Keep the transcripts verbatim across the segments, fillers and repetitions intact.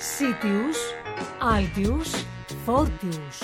Sitius, Altius, Fortius.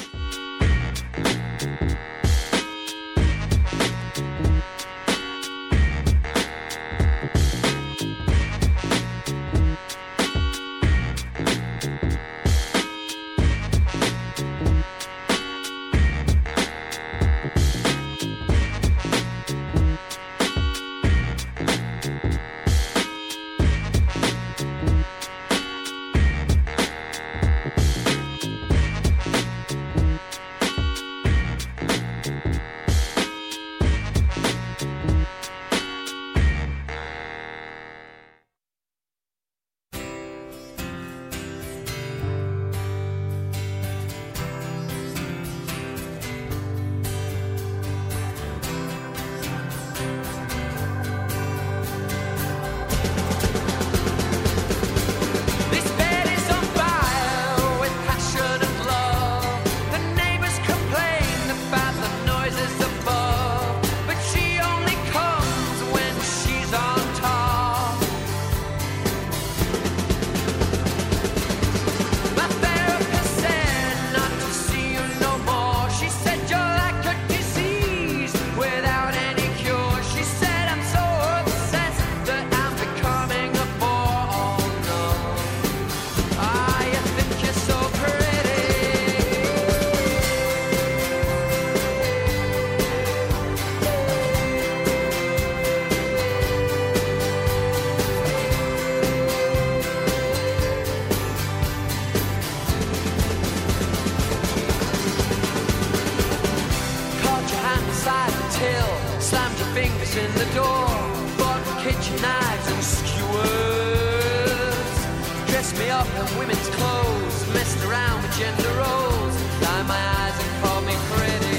in the door, bought kitchen knives and skewers, dressed me up in women's clothes, messed around with gender roles, lined my eyes and called me pretty.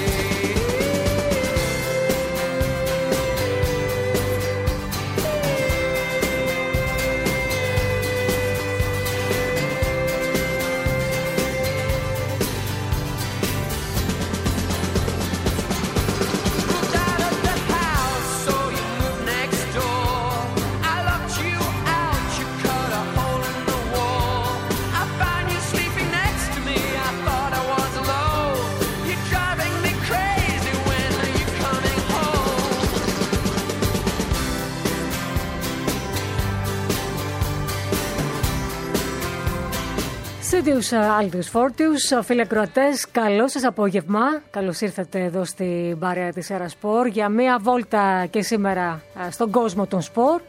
Sitius, Altius, Fortius, φίλοι ακροατές, καλό σας απόγευμα. Καλώς ήρθατε εδώ στην παρέα της Έρα Σπορ για μία βόλτα και σήμερα στον κόσμο των σπορ.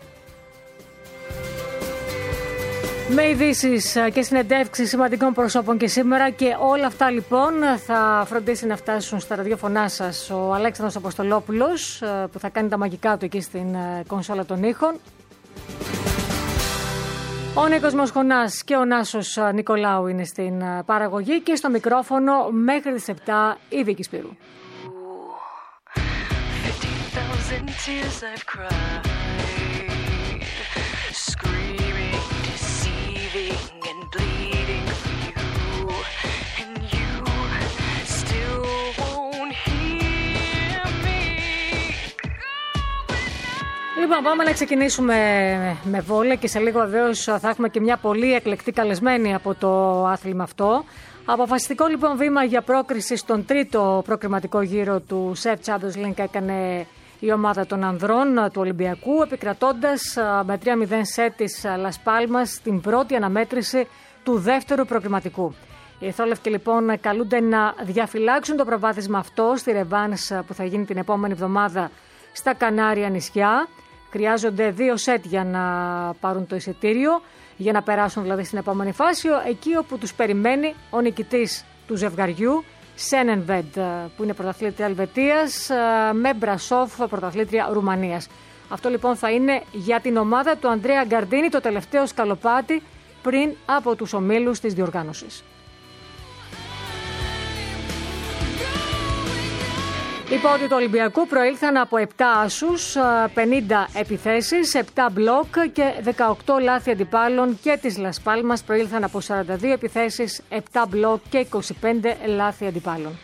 Με ειδήσεις και συνεντεύξεις σημαντικών προσώπων και σήμερα, και όλα αυτά λοιπόν θα φροντίσει να φτάσουν στα ραδιόφωνά σας ο Αλέξανδρος Αποστολόπουλος, που θα κάνει τα μαγικά του εκεί στην κονσόλα των ήχων. Ο Νίκος Μοσχονάς και ο Νάσος Νικολάου είναι στην παραγωγή, και στο μικρόφωνο μέχρι τις επτά η Βίκη Σπύρου. Λοιπόν, πάμε να ξεκινήσουμε με βόλεϊ, και σε λίγο βεβαίως θα έχουμε και μια πολύ εκλεκτή καλεσμένη από το άθλημα αυτό. Αποφασιστικό λοιπόν βήμα για πρόκριση στον τρίτο προκριματικό γύρο του Σεφ Champions League έκανε η ομάδα των ανδρών του Ολυμπιακού, επικρατώντας με τρία μηδέν σετ της Λας Πάλμας στην πρώτη αναμέτρηση του δεύτερου προκριματικού. Οι εθόλευκοι λοιπόν καλούνται να διαφυλάξουν το προβάδισμα αυτό στη ρεβάνς που θα γίνει την επόμενη εβδομάδα στα Κανάρια νησιά. Χρειάζονται δύο σετ για να πάρουν το εισιτήριο, για να περάσουν δηλαδή στην επόμενη φάση, εκεί όπου τους περιμένει ο νικητής του ζευγαριού, Σένενβεντ, που είναι πρωταθλήτρια Ελβετίας, με Μπρασόφ, πρωταθλήτρια Ρουμανίας. Αυτό λοιπόν θα είναι για την ομάδα του Αντρέα Γκαρντίνη το τελευταίο σκαλοπάτι πριν από τους ομίλους της διοργάνωσης. Οι πόντοι του Ολυμπιακού προήλθαν από επτά άσους, πενήντα επιθέσεις, επτά μπλοκ και δεκαοκτώ λάθη αντιπάλων, και της Λας Πάλμας προήλθαν από σαράντα δύο επιθέσεις, επτά μπλοκ και είκοσι πέντε λάθη αντιπάλων.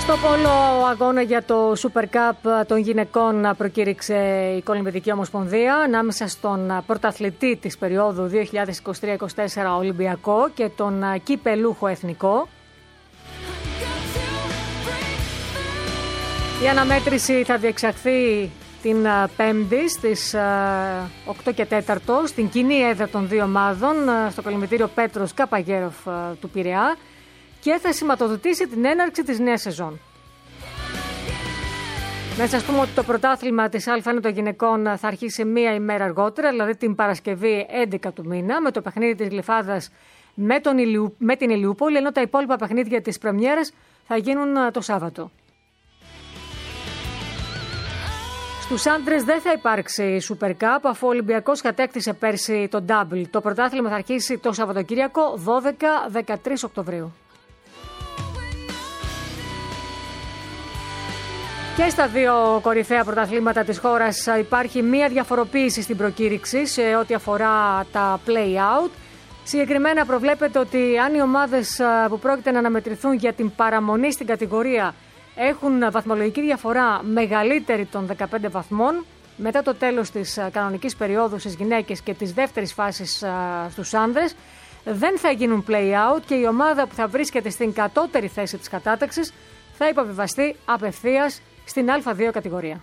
Στο πόλο αγώνα για το Super Cup των γυναικών προκήρυξε η Κολυμβητική Ομοσπονδία ανάμεσα στον πρωταθλητή της περίοδου δύο χιλιάδες είκοσι τρία είκοσι τέσσερα Ολυμπιακό και τον κυπελούχο εθνικό. Η αναμέτρηση θα διεξαχθεί την Πέμπτη στις οκτώ και τέσσερα στην κοινή έδρα των δύο ομάδων στο κολυμβητήριο Πέτρος Καπαγέροφ του Πειραιά και θα σηματοδοτήσει την έναρξη της νέας σεζόν. Να σας πούμε ότι το πρωτάθλημα της Α1 των γυναικών θα αρχίσει μία ημέρα αργότερα, δηλαδή την Παρασκευή έντεκα του μήνα, με το παιχνίδι της Γλυφάδας με, τον Ηλιου... με την Ηλιούπολη, ενώ τα υπόλοιπα παιχνίδια της πρεμιέρας θα γίνουν το Σάββατο. Στους άντρες δεν θα υπάρξει Super Cup, αφού ο Ολυμπιακός κατέκτησε πέρσι το Double. Το πρωτάθλημα θα αρχίσει το Σαββατοκύριακο δώδεκα με δεκατρείς Οκτωβρίου. Και στα δύο κορυφαία πρωταθλήματα της χώρας υπάρχει μία διαφοροποίηση στην προκήρυξη σε ό,τι αφορά τα play-out. Συγκεκριμένα προβλέπεται ότι αν οι ομάδες που πρόκειται να αναμετρηθούν για την παραμονή στην κατηγορία έχουν βαθμολογική διαφορά μεγαλύτερη των δεκαπέντε βαθμών, μετά το τέλος της κανονικής περίοδου στις γυναίκες και της δεύτερης φάσης στους άνδρες, δεν θα γίνουν play-out και η ομάδα που θα βρίσκεται στην κατώτερη θέση της κατάταξης θα υποβιβαστεί απευθείας στην Α δύο κατηγορία.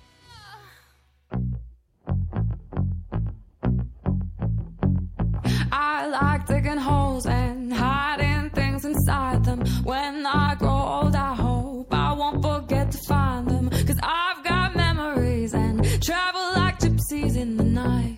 I like digging holes and hiding things inside them. When I grow old, I hope I won't forget to find them. 'Cause I've got memories and travel like gypsies in the night.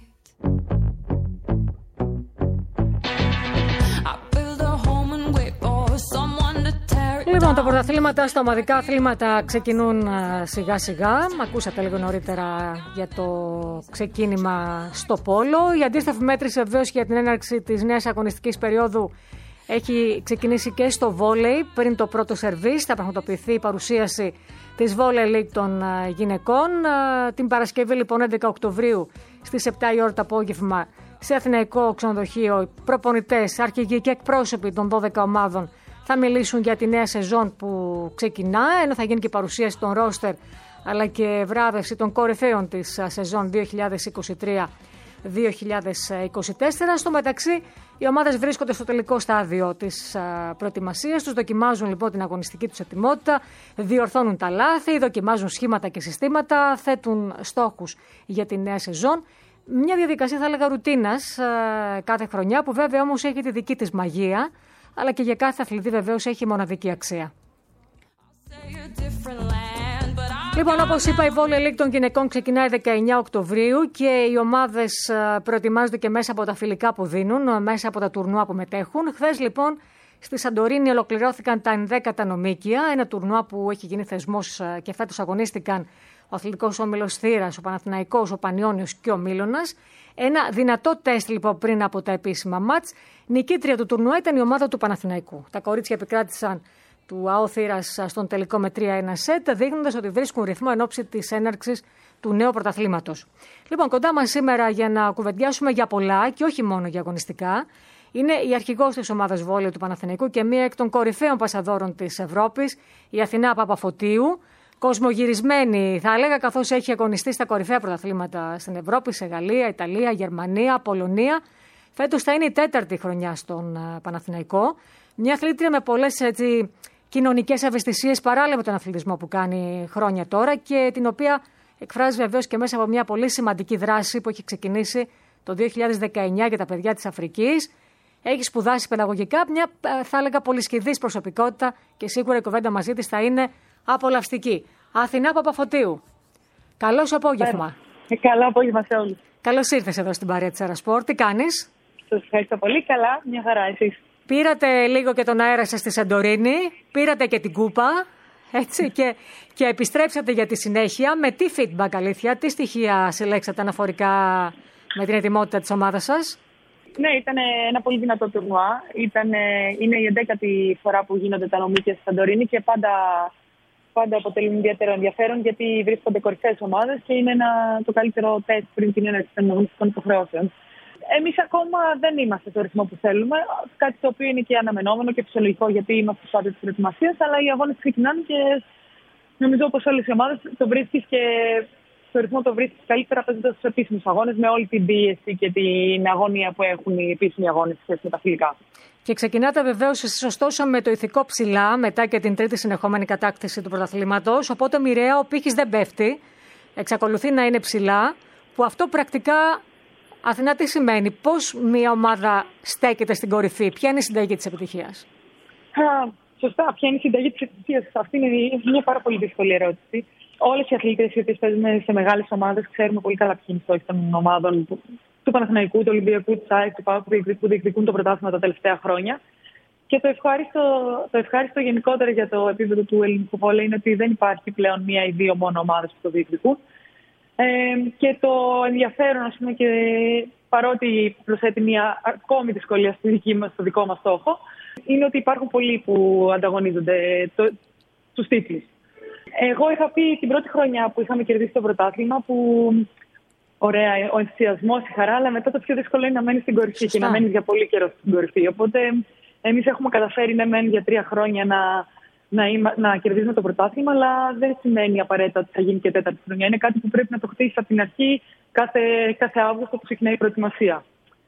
I build a home and wait for someone to tear it down. Λοιπόν, τα πρωταθλήματα στα ομαδικά αθλήματα ξεκινούν σιγά σιγά. Ακούσατε λίγο νωρίτερα για το ξεκίνημα στο πόλο. Η αντίστοιχη μέτρηση βεβαίως για την έναρξη της νέας αγωνιστικής περίοδου έχει ξεκινήσει και στο βόλεϊ. Πριν το πρώτο σερβίς θα πραγματοποιηθεί η παρουσίαση της Volley League των γυναικών. Την Παρασκευή λοιπόν έντεκα Οκτωβρίου στις επτά η ώρα το απόγευμα σε Αθηναϊκό Ξενοδοχείο προπονητές, αρχηγοί και εκπρόσωποι των δώδεκα ομάδων θα μιλήσουν για τη νέα σεζόν που ξεκινά, ενώ θα γίνει και παρουσίαση των ρόστερ αλλά και βράβευση των κορυφαίων της σεζόν δύο χιλιάδες είκοσι τρία δύο χιλιάδες είκοσι τέσσερα. Στο μεταξύ, οι ομάδες βρίσκονται στο τελικό στάδιο της προετοιμασίας τους, δοκιμάζουν λοιπόν την αγωνιστική τους ετοιμότητα, διορθώνουν τα λάθη, δοκιμάζουν σχήματα και συστήματα, θέτουν στόχους για τη νέα σεζόν. Μια διαδικασία θα έλεγα ρουτίνας κάθε χρονιά, που βέβαια όμως έχει τη δική της μαγεία, αλλά και για κάθε αθλητή βεβαίως έχει μοναδική αξία. Λοιπόν, όπως είπα, η Volley League των γυναικών ξεκινάει δεκαεννιά Οκτωβρίου και οι ομάδες προετοιμάζονται και μέσα από τα φιλικά που δίνουν, μέσα από τα τουρνουά που μετέχουν. Χθες λοιπόν στη Σαντορίνη ολοκληρώθηκαν τα ενδέκατα νομίκια, ένα τουρνουά που έχει γίνει θεσμός και φέτος αγωνίστηκαν ο Αθλητικός Όμιλος Θήρας, ο Παναθηναϊκός, ο Πανιώνιος και ο Μήλωνας. Ένα δυνατό τεστ λοιπόν πριν από τα επίσημα μάτς. Νικήτρια του τουρνουά ήταν η ομάδα του Παναθηναϊκού. Τα κορίτσια επικράτησαν του ΑΟ Θήρας στον τελικό με τρία ένα σετ, δείχνοντας ότι βρίσκουν ρυθμό εν ώψη της έναρξης του νέου πρωταθλήματος. Λοιπόν, κοντά μας σήμερα για να κουβεντιάσουμε για πολλά και όχι μόνο για αγωνιστικά, είναι η αρχηγός της ομάδας βόλεϊ του Παναθηναϊκού και μία εκ των κορυφαίων πασαδόρων της Ευρώπης, η Αθηνά Παπαφωτίου. Κοσμογυρισμένη, θα έλεγα, καθώς έχει αγωνιστεί στα κορυφαία πρωταθλήματα στην Ευρώπη, σε Γαλλία, Ιταλία, Γερμανία, Πολωνία. Φέτος θα είναι η τέταρτη χρονιά στον Παναθηναϊκό. Μια αθλήτρια με πολλές έτσι κοινωνικές ευαισθησίες παράλληλα με τον αθλητισμό που κάνει χρόνια τώρα και την οποία εκφράζει βεβαίως και μέσα από μια πολύ σημαντική δράση που έχει ξεκινήσει το δύο χιλιάδες δεκαεννιά για τα παιδιά της Αφρικής. Έχει σπουδάσει παιδαγωγικά, μια θα έλεγα πολυσχηδής προσωπικότητα και σίγουρα η κουβέντα μαζί της θα είναι απολαυστική. Αθηνά Παπαφωτίου, καλό σου απόγευμα. Ε, καλό απόγευμα σε όλους. Καλώς ήρθες εδώ στην παρέα της Αρασπορ. Τι κάνεις? Σας ευχαριστώ πολύ. Καλά, μια χαρά, εσείς? Πήρατε λίγο και τον αέρα σας στη Σαντορίνη, πήρατε και την κούπα, έτσι, και, και επιστρέψατε για τη συνέχεια. Με τι feedback, αλήθεια, τι στοιχεία συλλέξατε αναφορικά με την ετοιμότητα της ομάδας σας? Ναι, ήταν ένα πολύ δυνατό τουρνουά. Ήταν, είναι η εντέκατη φορά που γίνονται τα νομίκια στη Σαντορίνη και πάντα, πάντα αποτελούν ιδιαίτερο ενδιαφέρον, γιατί βρίσκονται κορυφαίες ομάδες και είναι ένα, το καλύτερο τεστ πριν την έναρξη των νομικών υποχρεώσεων. Εμείς ακόμα δεν είμαστε στο ρυθμό που θέλουμε. Κάτι το οποίο είναι και αναμενόμενο και φυσιολογικό, γιατί είμαστε στο στάδιο της προετοιμασίας. Αλλά οι αγώνες ξεκινάνε και νομίζω όπως όλες οι ομάδες το βρίσκεις και στο ρυθμό το βρίσκεις καλύτερα παίζοντας τους επίσημους αγώνες, με όλη την πίεση και την αγωνία που έχουν οι επίσημοι αγώνες σε σχέση με τα φιλικά. Και ξεκινάτε βεβαίως εσείς ωστόσο με το ηθικό ψηλά, μετά και την τρίτη συνεχόμενη κατάκτηση του πρωταθλήματος. Οπότε μοιραία ο πύχης δεν πέφτει, εξακολουθεί να είναι ψηλά, που αυτό πρακτικά, Αθηνά, τι σημαίνει, πώς μια ομάδα στέκεται στην κορυφή, ποια είναι η συνταγή της επιτυχίας? Α, σωστά, ποια είναι η συνταγή της επιτυχίας? Αυτή είναι μια πάρα πολύ δύσκολη ερώτηση. Όλες οι αθλητές οι οποίες παίζουν σε μεγάλες ομάδες ξέρουμε πολύ καλά ποιοι είναι οι στόχοι των ομάδων του Παναθηναϊκού, του Ολυμπιακού, του ΣΑΕΚ, του ΠΑΟΚ που διεκδικούν το πρωτάθλημα τα τελευταία χρόνια. Και το ευχάριστο, το ευχάριστο γενικότερα για το επίπεδο του ελληνικού βόλεϊ είναι ότι δεν υπάρχει πλέον μία ή δύο μόνο ομάδες που το διεκδικούν. Ε, και το ενδιαφέρον, ας πούμε, και παρότι προσθέτει μία ακόμη δυσκολία στη δική μας, στο δικό μας στόχο, είναι ότι υπάρχουν πολλοί που ανταγωνίζονται το, τους τίτλους. Εγώ είχα πει την πρώτη χρονιά που είχαμε κερδίσει το πρωτάθλημα, που ωραία, ο ενθουσιασμός, η χαρά, αλλά μετά το πιο δύσκολο είναι να μένεις στην κορυφή. Σωστά. Και να μένεις για πολύ καιρό στην κορυφή. Οπότε εμείς έχουμε καταφέρει να μένει για τρία χρόνια να, να, είμα, να κερδίσουμε το πρωτάθλημα, αλλά δεν σημαίνει απαραίτητα ότι θα γίνει και τέταρτη χρονιά. Είναι κάτι που πρέπει να το χτίσεις από την αρχή, κάθε, κάθε Αύγουστο που ξεκινάει η προετοιμασία.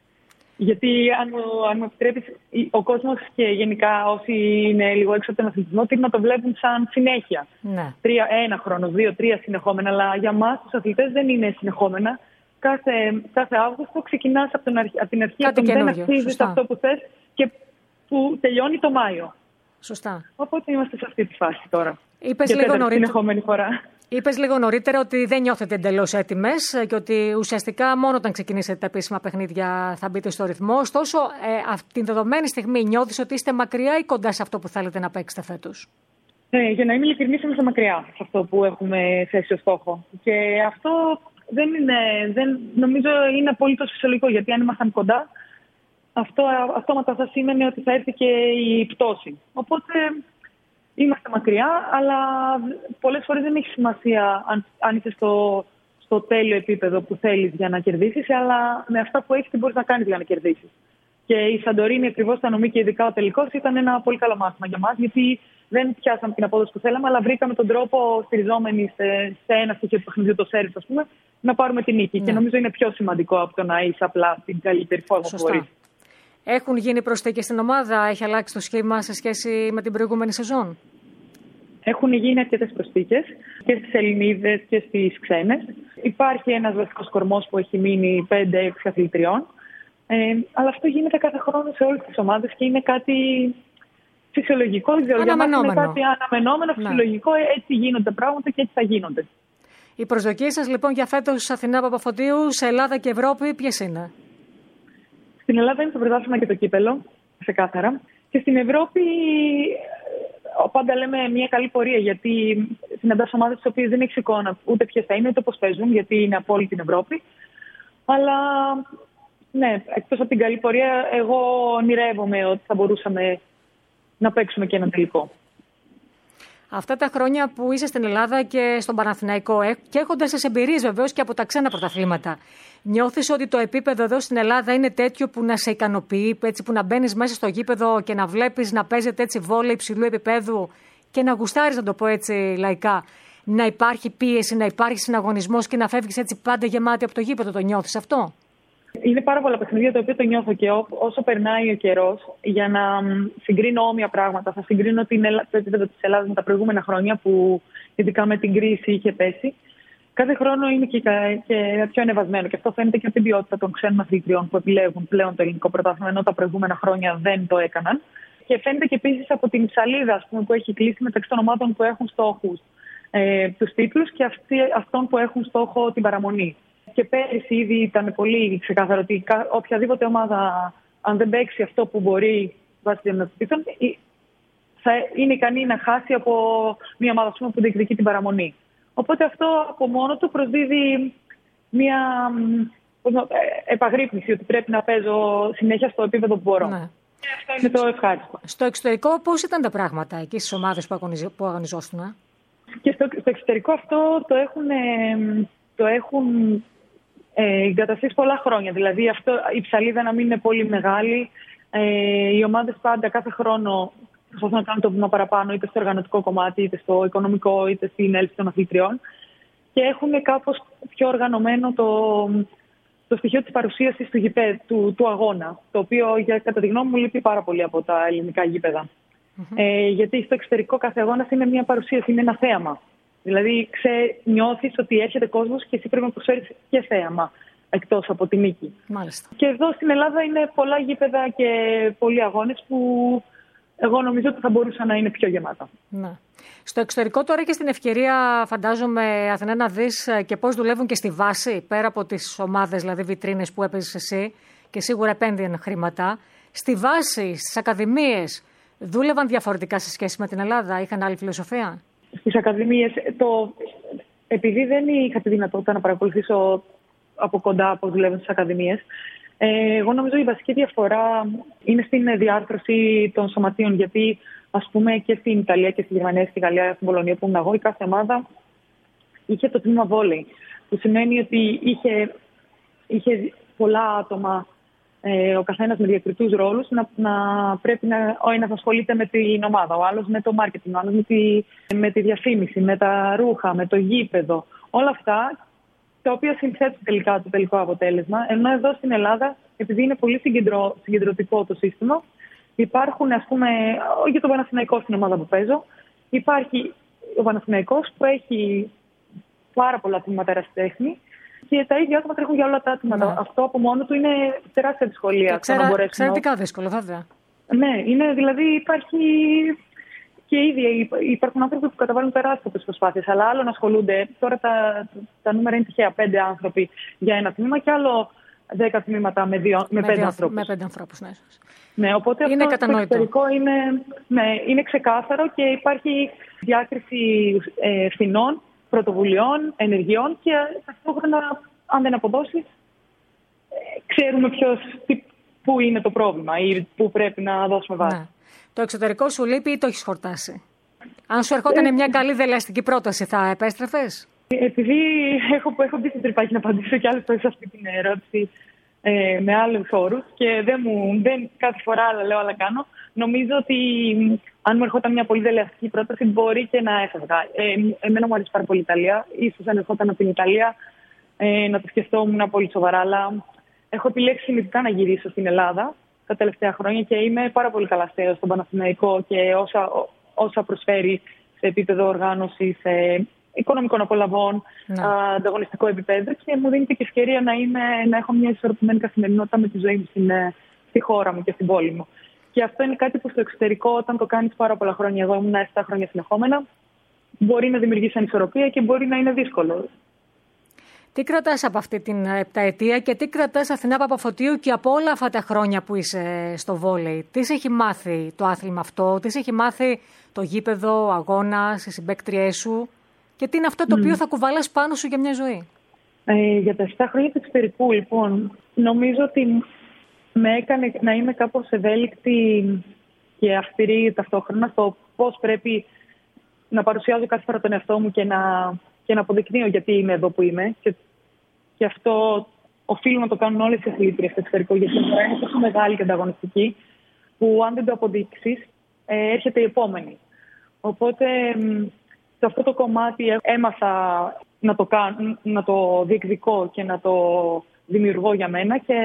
Γιατί, αν, αν μου επιτρέπεις, ο κόσμος και γενικά όσοι είναι λίγο έξω από τον αθλητισμό, πρέπει να το βλέπουν σαν συνέχεια. Ναι. Τρία, ένα χρόνο, δύο, τρία συνεχόμενα. Αλλά για μας τους αθλητές δεν είναι συνεχόμενα. Κάθε, κάθε Αύγουστο ξεκινάς από, τον, από την αρχή, από τον δεν αξίζεις αυτό που θες και που τελειώνει το Μάιο. Σωστά. Οπότε είμαστε σε αυτή τη φάση τώρα. Είπες λίγο νωρίτερα. Συνεχόμενη φορά. Είπες λίγο νωρίτερα ότι δεν νιώθετε εντελώς έτοιμες και ότι ουσιαστικά μόνο όταν ξεκινήσετε τα επίσημα παιχνίδια θα μπείτε στο ρυθμό. Ωστόσο, ε, αυτή την δεδομένη στιγμή νιώθεις ότι είστε μακριά ή κοντά σε αυτό που θέλετε να παίξετε φέτος? Ναι, για να είμαι ειλικρινής, είμαστε μακριά σε αυτό που έχουμε θέσει ως στόχο. Και αυτό δεν είναι, δεν, νομίζω είναι απολύτως φυσιολογικό, γιατί αν ήμασταν κοντά, αυτό αυτόματα θα σήμαινε ότι θα έρθει και η πτώση. Οπότε είμαστε μακριά, αλλά πολλές φορές δεν έχει σημασία αν, αν είσαι στο, στο τέλειο επίπεδο που θέλεις για να κερδίσεις, αλλά με αυτά που έχεις τι μπορείς να κάνεις για να κερδίσεις. Και η Σαντορίνη, ακριβώς τα νομή και ειδικά ο τελικός, ήταν ένα πολύ καλό μάθημα για μας, γιατί δεν πιάσαμε την απόδοση που θέλαμε, αλλά βρήκαμε τον τρόπο, στηριζόμενοι σε, σε ένα στοιχείο του παιχνιδιού, το σέρβις, ας πούμε, να πάρουμε την νίκη. Ναι. Και νομίζω είναι πιο σημαντικό από το να είσαι απλά στην καλύτερη φόρμα που μπορείς. Έχουν γίνει προσθήκες στην ομάδα, έχει αλλάξει το σχήμα σε σχέση με την προηγούμενη σεζόν? Έχουν γίνει αρκετές προσθήκες και στις Ελληνίδες και στις ξένες. Υπάρχει ένας βασικός κορμός που έχει μείνει πέντε έξι αθλητριών. Ε, αλλά αυτό γίνεται κάθε χρόνο σε όλες τις ομάδες και είναι κάτι φυσιολογικό. Αναμενόμενο. Είναι κάτι αναμενόμενο, φυσιολογικό. Ναι. Έτσι γίνονται πράγματα και έτσι θα γίνονται. Οι προσδοκίες σας λοιπόν για φέτος, Αθηνά Παπαφωτίου, σε Ελλάδα και Ευρώπη, ποιες είναι? Στην Ελλάδα είναι το πρωτάθλημα και το κύπελο, ξεκάθαρα. Και στην Ευρώπη πάντα λέμε μια καλή πορεία, γιατί συναντάς ομάδες τις οποίες δεν έχεις εικόνα ούτε ποιες θα είναι, ούτε πώς παίζουν, γιατί είναι από όλη την Ευρώπη. Αλλά ναι, εκτός από την καλή πορεία, εγώ ονειρεύομαι ότι θα μπορούσαμε να παίξουμε και ένα τελικό. Αυτά τα χρόνια που είσαι στην Ελλάδα και στον Παναθηναϊκό και έχοντας τις εμπειρίες βεβαίως και από τα ξένα πρωταθλήματα, νιώθεις ότι το επίπεδο εδώ στην Ελλάδα είναι τέτοιο που να σε ικανοποιεί, έτσι, που να μπαίνεις μέσα στο γήπεδο και να βλέπεις να παίζεται έτσι βόλεϊ υψηλού επίπεδου και να γουστάρεις, να το πω έτσι λαϊκά, να υπάρχει πίεση, να υπάρχει συναγωνισμός και να φεύγεις έτσι πάντα γεμάτη από το γήπεδο? Το νιώθεις αυτό? Είναι πάρα πολλά παιχνίδια τα οποία το νιώθω και ό, όσο περνάει ο καιρός, για να συγκρίνω όμοια πράγματα. Θα συγκρίνω την, το επίπεδο της Ελλάδας με τα προηγούμενα χρόνια που ειδικά με την κρίση είχε πέσει. Κάθε χρόνο είναι και, και πιο ανεβασμένο και αυτό φαίνεται και από την ποιότητα των ξένων αθλητριών που επιλέγουν πλέον το ελληνικό πρωτάθλημα, ενώ τα προηγούμενα χρόνια δεν το έκαναν. Και φαίνεται και επίσης από την ψαλίδα που έχει κλείσει μεταξύ των ομάδων που έχουν στόχους ε, τους τίτλους και αυτοί, αυτών που έχουν στόχο την παραμονή. Και πέρυσι ήδη ήταν πολύ ξεκάθαρο ότι οποιαδήποτε ομάδα, αν δεν παίξει αυτό που μπορεί βάσει των δυνατοτήτων, θα είναι ικανή να χάσει από μια ομάδα που διεκδικεί την παραμονή. Οπότε αυτό από μόνο του προσδίδει μια επαγρύπνηση ότι πρέπει να παίζω συνέχεια στο επίπεδο που μπορώ. Ναι. Και αυτό είναι το ευχάριστο. Στο εξωτερικό πώς ήταν τα πράγματα εκεί στις ομάδες που αγωνιζόσουν? Ε? Και στο, στο εξωτερικό αυτό το έχουν... Το έχουν ε, εγκαταστήσει πολλά χρόνια. Δηλαδή αυτό, η ψαλίδα να μην είναι πολύ μεγάλη. Ε, οι ομάδες πάντα κάθε χρόνο προσπαθούν να κάνουν το βήμα παραπάνω, είτε στο οργανωτικό κομμάτι, είτε στο οικονομικό, είτε στην έλξη των αθλητριών. Και έχουν κάπως πιο οργανωμένο το, το στοιχείο της παρουσίασης του, γηπέ, του, του αγώνα, το οποίο για, κατά τη γνώμη μου λείπει πάρα πολύ από τα ελληνικά γήπεδα. Mm-hmm. Ε, γιατί στο εξωτερικό κάθε αγώνας είναι μια παρουσίαση, είναι ένα θέαμα. Δηλαδή ξέ, νιώθεις ότι έρχεται κόσμος και εσύ πρέπει να προσφέρεις και θέαμα εκτός από τη νίκη. Μάλιστα. Και εδώ στην Ελλάδα είναι πολλά γήπεδα και πολλοί αγώνες που εγώ νομίζω ότι θα μπορούσαν να είναι πιο γεμάτα. Να. Στο εξωτερικό τώρα έχεις την ευκαιρία, φαντάζομαι, Αθηνά, να δεις και πώς δουλεύουν και στη βάση, πέρα από τις ομάδες, δηλαδή βιτρίνες που έπαιζες εσύ και σίγουρα επένδυαν χρήματα. Στη βάση, στις ακαδημίες, δούλευαν διαφορετικά σε σχέση με την Ελλάδα, είχαν άλλη φιλοσοφία? Στις ακαδημίες, το... επειδή δεν είχα τη δυνατότητα να παρακολουθήσω από κοντά πώς δουλεύουν στις ακαδημίες, ε, εγώ νομίζω η βασική διαφορά είναι στην διάρθρωση των σωματείων, γιατί ας πούμε και στην Ιταλία και στη Γερμανία, στη Γαλλία, στην Πολωνία που ήμουν εγώ, η κάθε ομάδα είχε το τμήμα βόλεϊ, που σημαίνει ότι είχε, είχε πολλά άτομα, ε, ο καθένας με διακριτούς ρόλους, να, να πρέπει να, ο ένας ασχολείται με την ομάδα, ο άλλος με το μάρκετινγκ, ο άλλος με τη, με τη διαφήμιση, με τα ρούχα, με το γήπεδο, όλα αυτά, τα οποία συνθέτουν τελικά το τελικό αποτέλεσμα. Ενώ εδώ στην Ελλάδα, επειδή είναι πολύ συγκεντρω, συγκεντρωτικό το σύστημα, υπάρχουν, ας πούμε, για τον Παναθηναϊκό στην ομάδα που παίζω, υπάρχει ο Παναθηναϊκός που έχει πάρα πολλά τμήματα ερασιτέχνη και τα ίδια άτομα τρέχουν για όλα τα τμήματα. Ναι. Αυτό από μόνο του είναι τεράστια δυσκολία. Εξαιρετικά δύσκολο, βέβαια. Ναι, είναι, δηλαδή υπάρχει. Και ήδη υπάρχουν άνθρωποι που καταβάλουν τεράστιες προσπάθειες, αλλά άλλο να ασχολούνται. Τώρα τα, τα νούμερα είναι τυχαία. Πέντε άνθρωποι για ένα τμήμα και άλλο δέκα τμήματα με, δύο, με, με πέντε δύο, ανθρώπους. Με πέντε ανθρώπους, ναι. Ναι, οπότε είναι αυτό το εξωτερικό είναι, ναι, είναι ξεκάθαρο και υπάρχει διάκριση ε, ευθυνών, πρωτοβουλειών, ενεργειών και ταυτόχρονα, αν δεν αποδώσει, ε, ξέρουμε ποιος, τι, πού είναι το πρόβλημα ή πού πρέπει να δώσουμε βάση. Ναι. Το εξωτερικό σου λείπει ή το έχεις χορτάσει? Αν σου ερχόταν ε, μια καλή δελεαστική πρόταση, θα επέστρεφες? Επειδή έχω, έχω μπει στην τρυπάκι να απαντήσω κι άλλες φορές σε αυτή την ερώτηση ε, με άλλους όρους και δεν μου, δεν, κάθε φορά άλλα λέω, άλλα κάνω. Νομίζω ότι αν μου ερχόταν μια πολύ δελεαστική πρόταση, μπορεί και να έφευγα. Ε, εμένα μου αρέσει πάρα πολύ η Ιταλία. Ίσως αν ερχόταν από την Ιταλία ε, να το σκεφτόμουν πολύ σοβαρά. Αλλά έχω επιλέξει συνειδητά να γυρίσω στην Ελλάδα τα τελευταία χρόνια και είμαι πάρα πολύ καλά στον Παναθηναϊκό και όσα, όσα προσφέρει σε επίπεδο οργάνωσης, σε οικονομικών απολαβών, ναι. ανταγωνιστικό επίπεδο και μου δίνεται και ευκαιρία να, είμαι, να έχω μια ισορροπημένη καθημερινότητα με τη ζωή μου στην, στη χώρα μου και στην πόλη μου. Και αυτό είναι κάτι που στο εξωτερικό, όταν το κάνεις πάρα πολλά χρόνια, εγώ ήμουν επτά χρόνια συνεχόμενα, μπορεί να δημιουργήσει ανισορροπία και μπορεί να είναι δύσκολο. Τι κρατάς από αυτή την επταετία και τι κρατάς, Αθηνά Παπαφωτίου, και από όλα αυτά τα χρόνια που είσαι στο βόλεϊ? Τι σε έχει μάθει το άθλημα αυτό, τι σε έχει μάθει το γήπεδο, ο αγώνας, οι συμπαίκτριές σου και τι είναι αυτό το mm. οποίο θα κουβαλάς πάνω σου για μια ζωή? Ε, για τα επτά χρόνια του εξωτερικού, λοιπόν, νομίζω ότι με έκανε να είμαι κάπως ευέλικτη και αυστηρή ταυτόχρονα στο πώς πρέπει να παρουσιάζω κάθε φορά τον εαυτό μου και να... και να αποδεικνύω γιατί είμαι εδώ που είμαι. Και, και αυτό οφείλω να το κάνουν όλες οι αθλήτριες στο εξωτερικό, γιατί η χώρα είναι τόσο μεγάλη και ανταγωνιστική, που αν δεν το αποδείξεις, ε, έρχεται η επόμενη. Οπότε, σε αυτό το κομμάτι έμαθα να το, κάνω, να το διεκδικώ και να το δημιουργώ για μένα και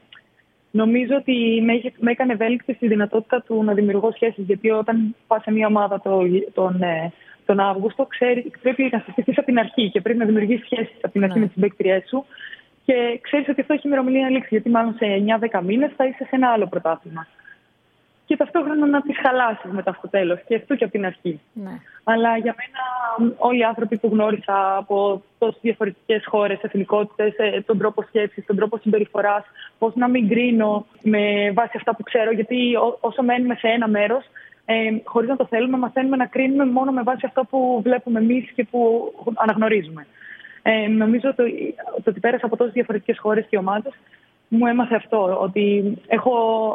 νομίζω ότι με, είχε, με έκανε ευέλικτη στη δυνατότητα του να δημιουργώ σχέσεις, γιατί όταν πας σε μια ομάδα το, τον, ε, τον Αύγουστο, ξέρει, πρέπει να συστηθείς από την αρχή και πρέπει να δημιουργήσεις σχέσεις από την αρχή ναι. με τις συμπαίκτριές σου και ξέρεις ότι αυτό έχει ημερομηνία λήξη, γιατί μάλλον σε εννιά δέκα μήνες θα είσαι σε ένα άλλο πρωτάθλημα. Και ταυτόχρονα να τις χαλάσεις μετά στο τέλος και αυτό και από την αρχή. Ναι. Αλλά για μένα όλοι οι άνθρωποι που γνώρισα από τόσες διαφορετικές χώρες, εθνικότητες, τον τρόπο σκέψης, τον τρόπο συμπεριφοράς, πώς να μην κρίνω με βάση αυτά που ξέρω, γιατί όσο μένουμε σε ένα μέρος, ε, χωρίς να το θέλουμε, μαθαίνουμε να κρίνουμε μόνο με βάση αυτό που βλέπουμε εμείς και που αναγνωρίζουμε. Ε, νομίζω το, το ότι πέρασα από τόσες διαφορετικές χώρες και ομάδες μου έμαθε αυτό, ότι έχω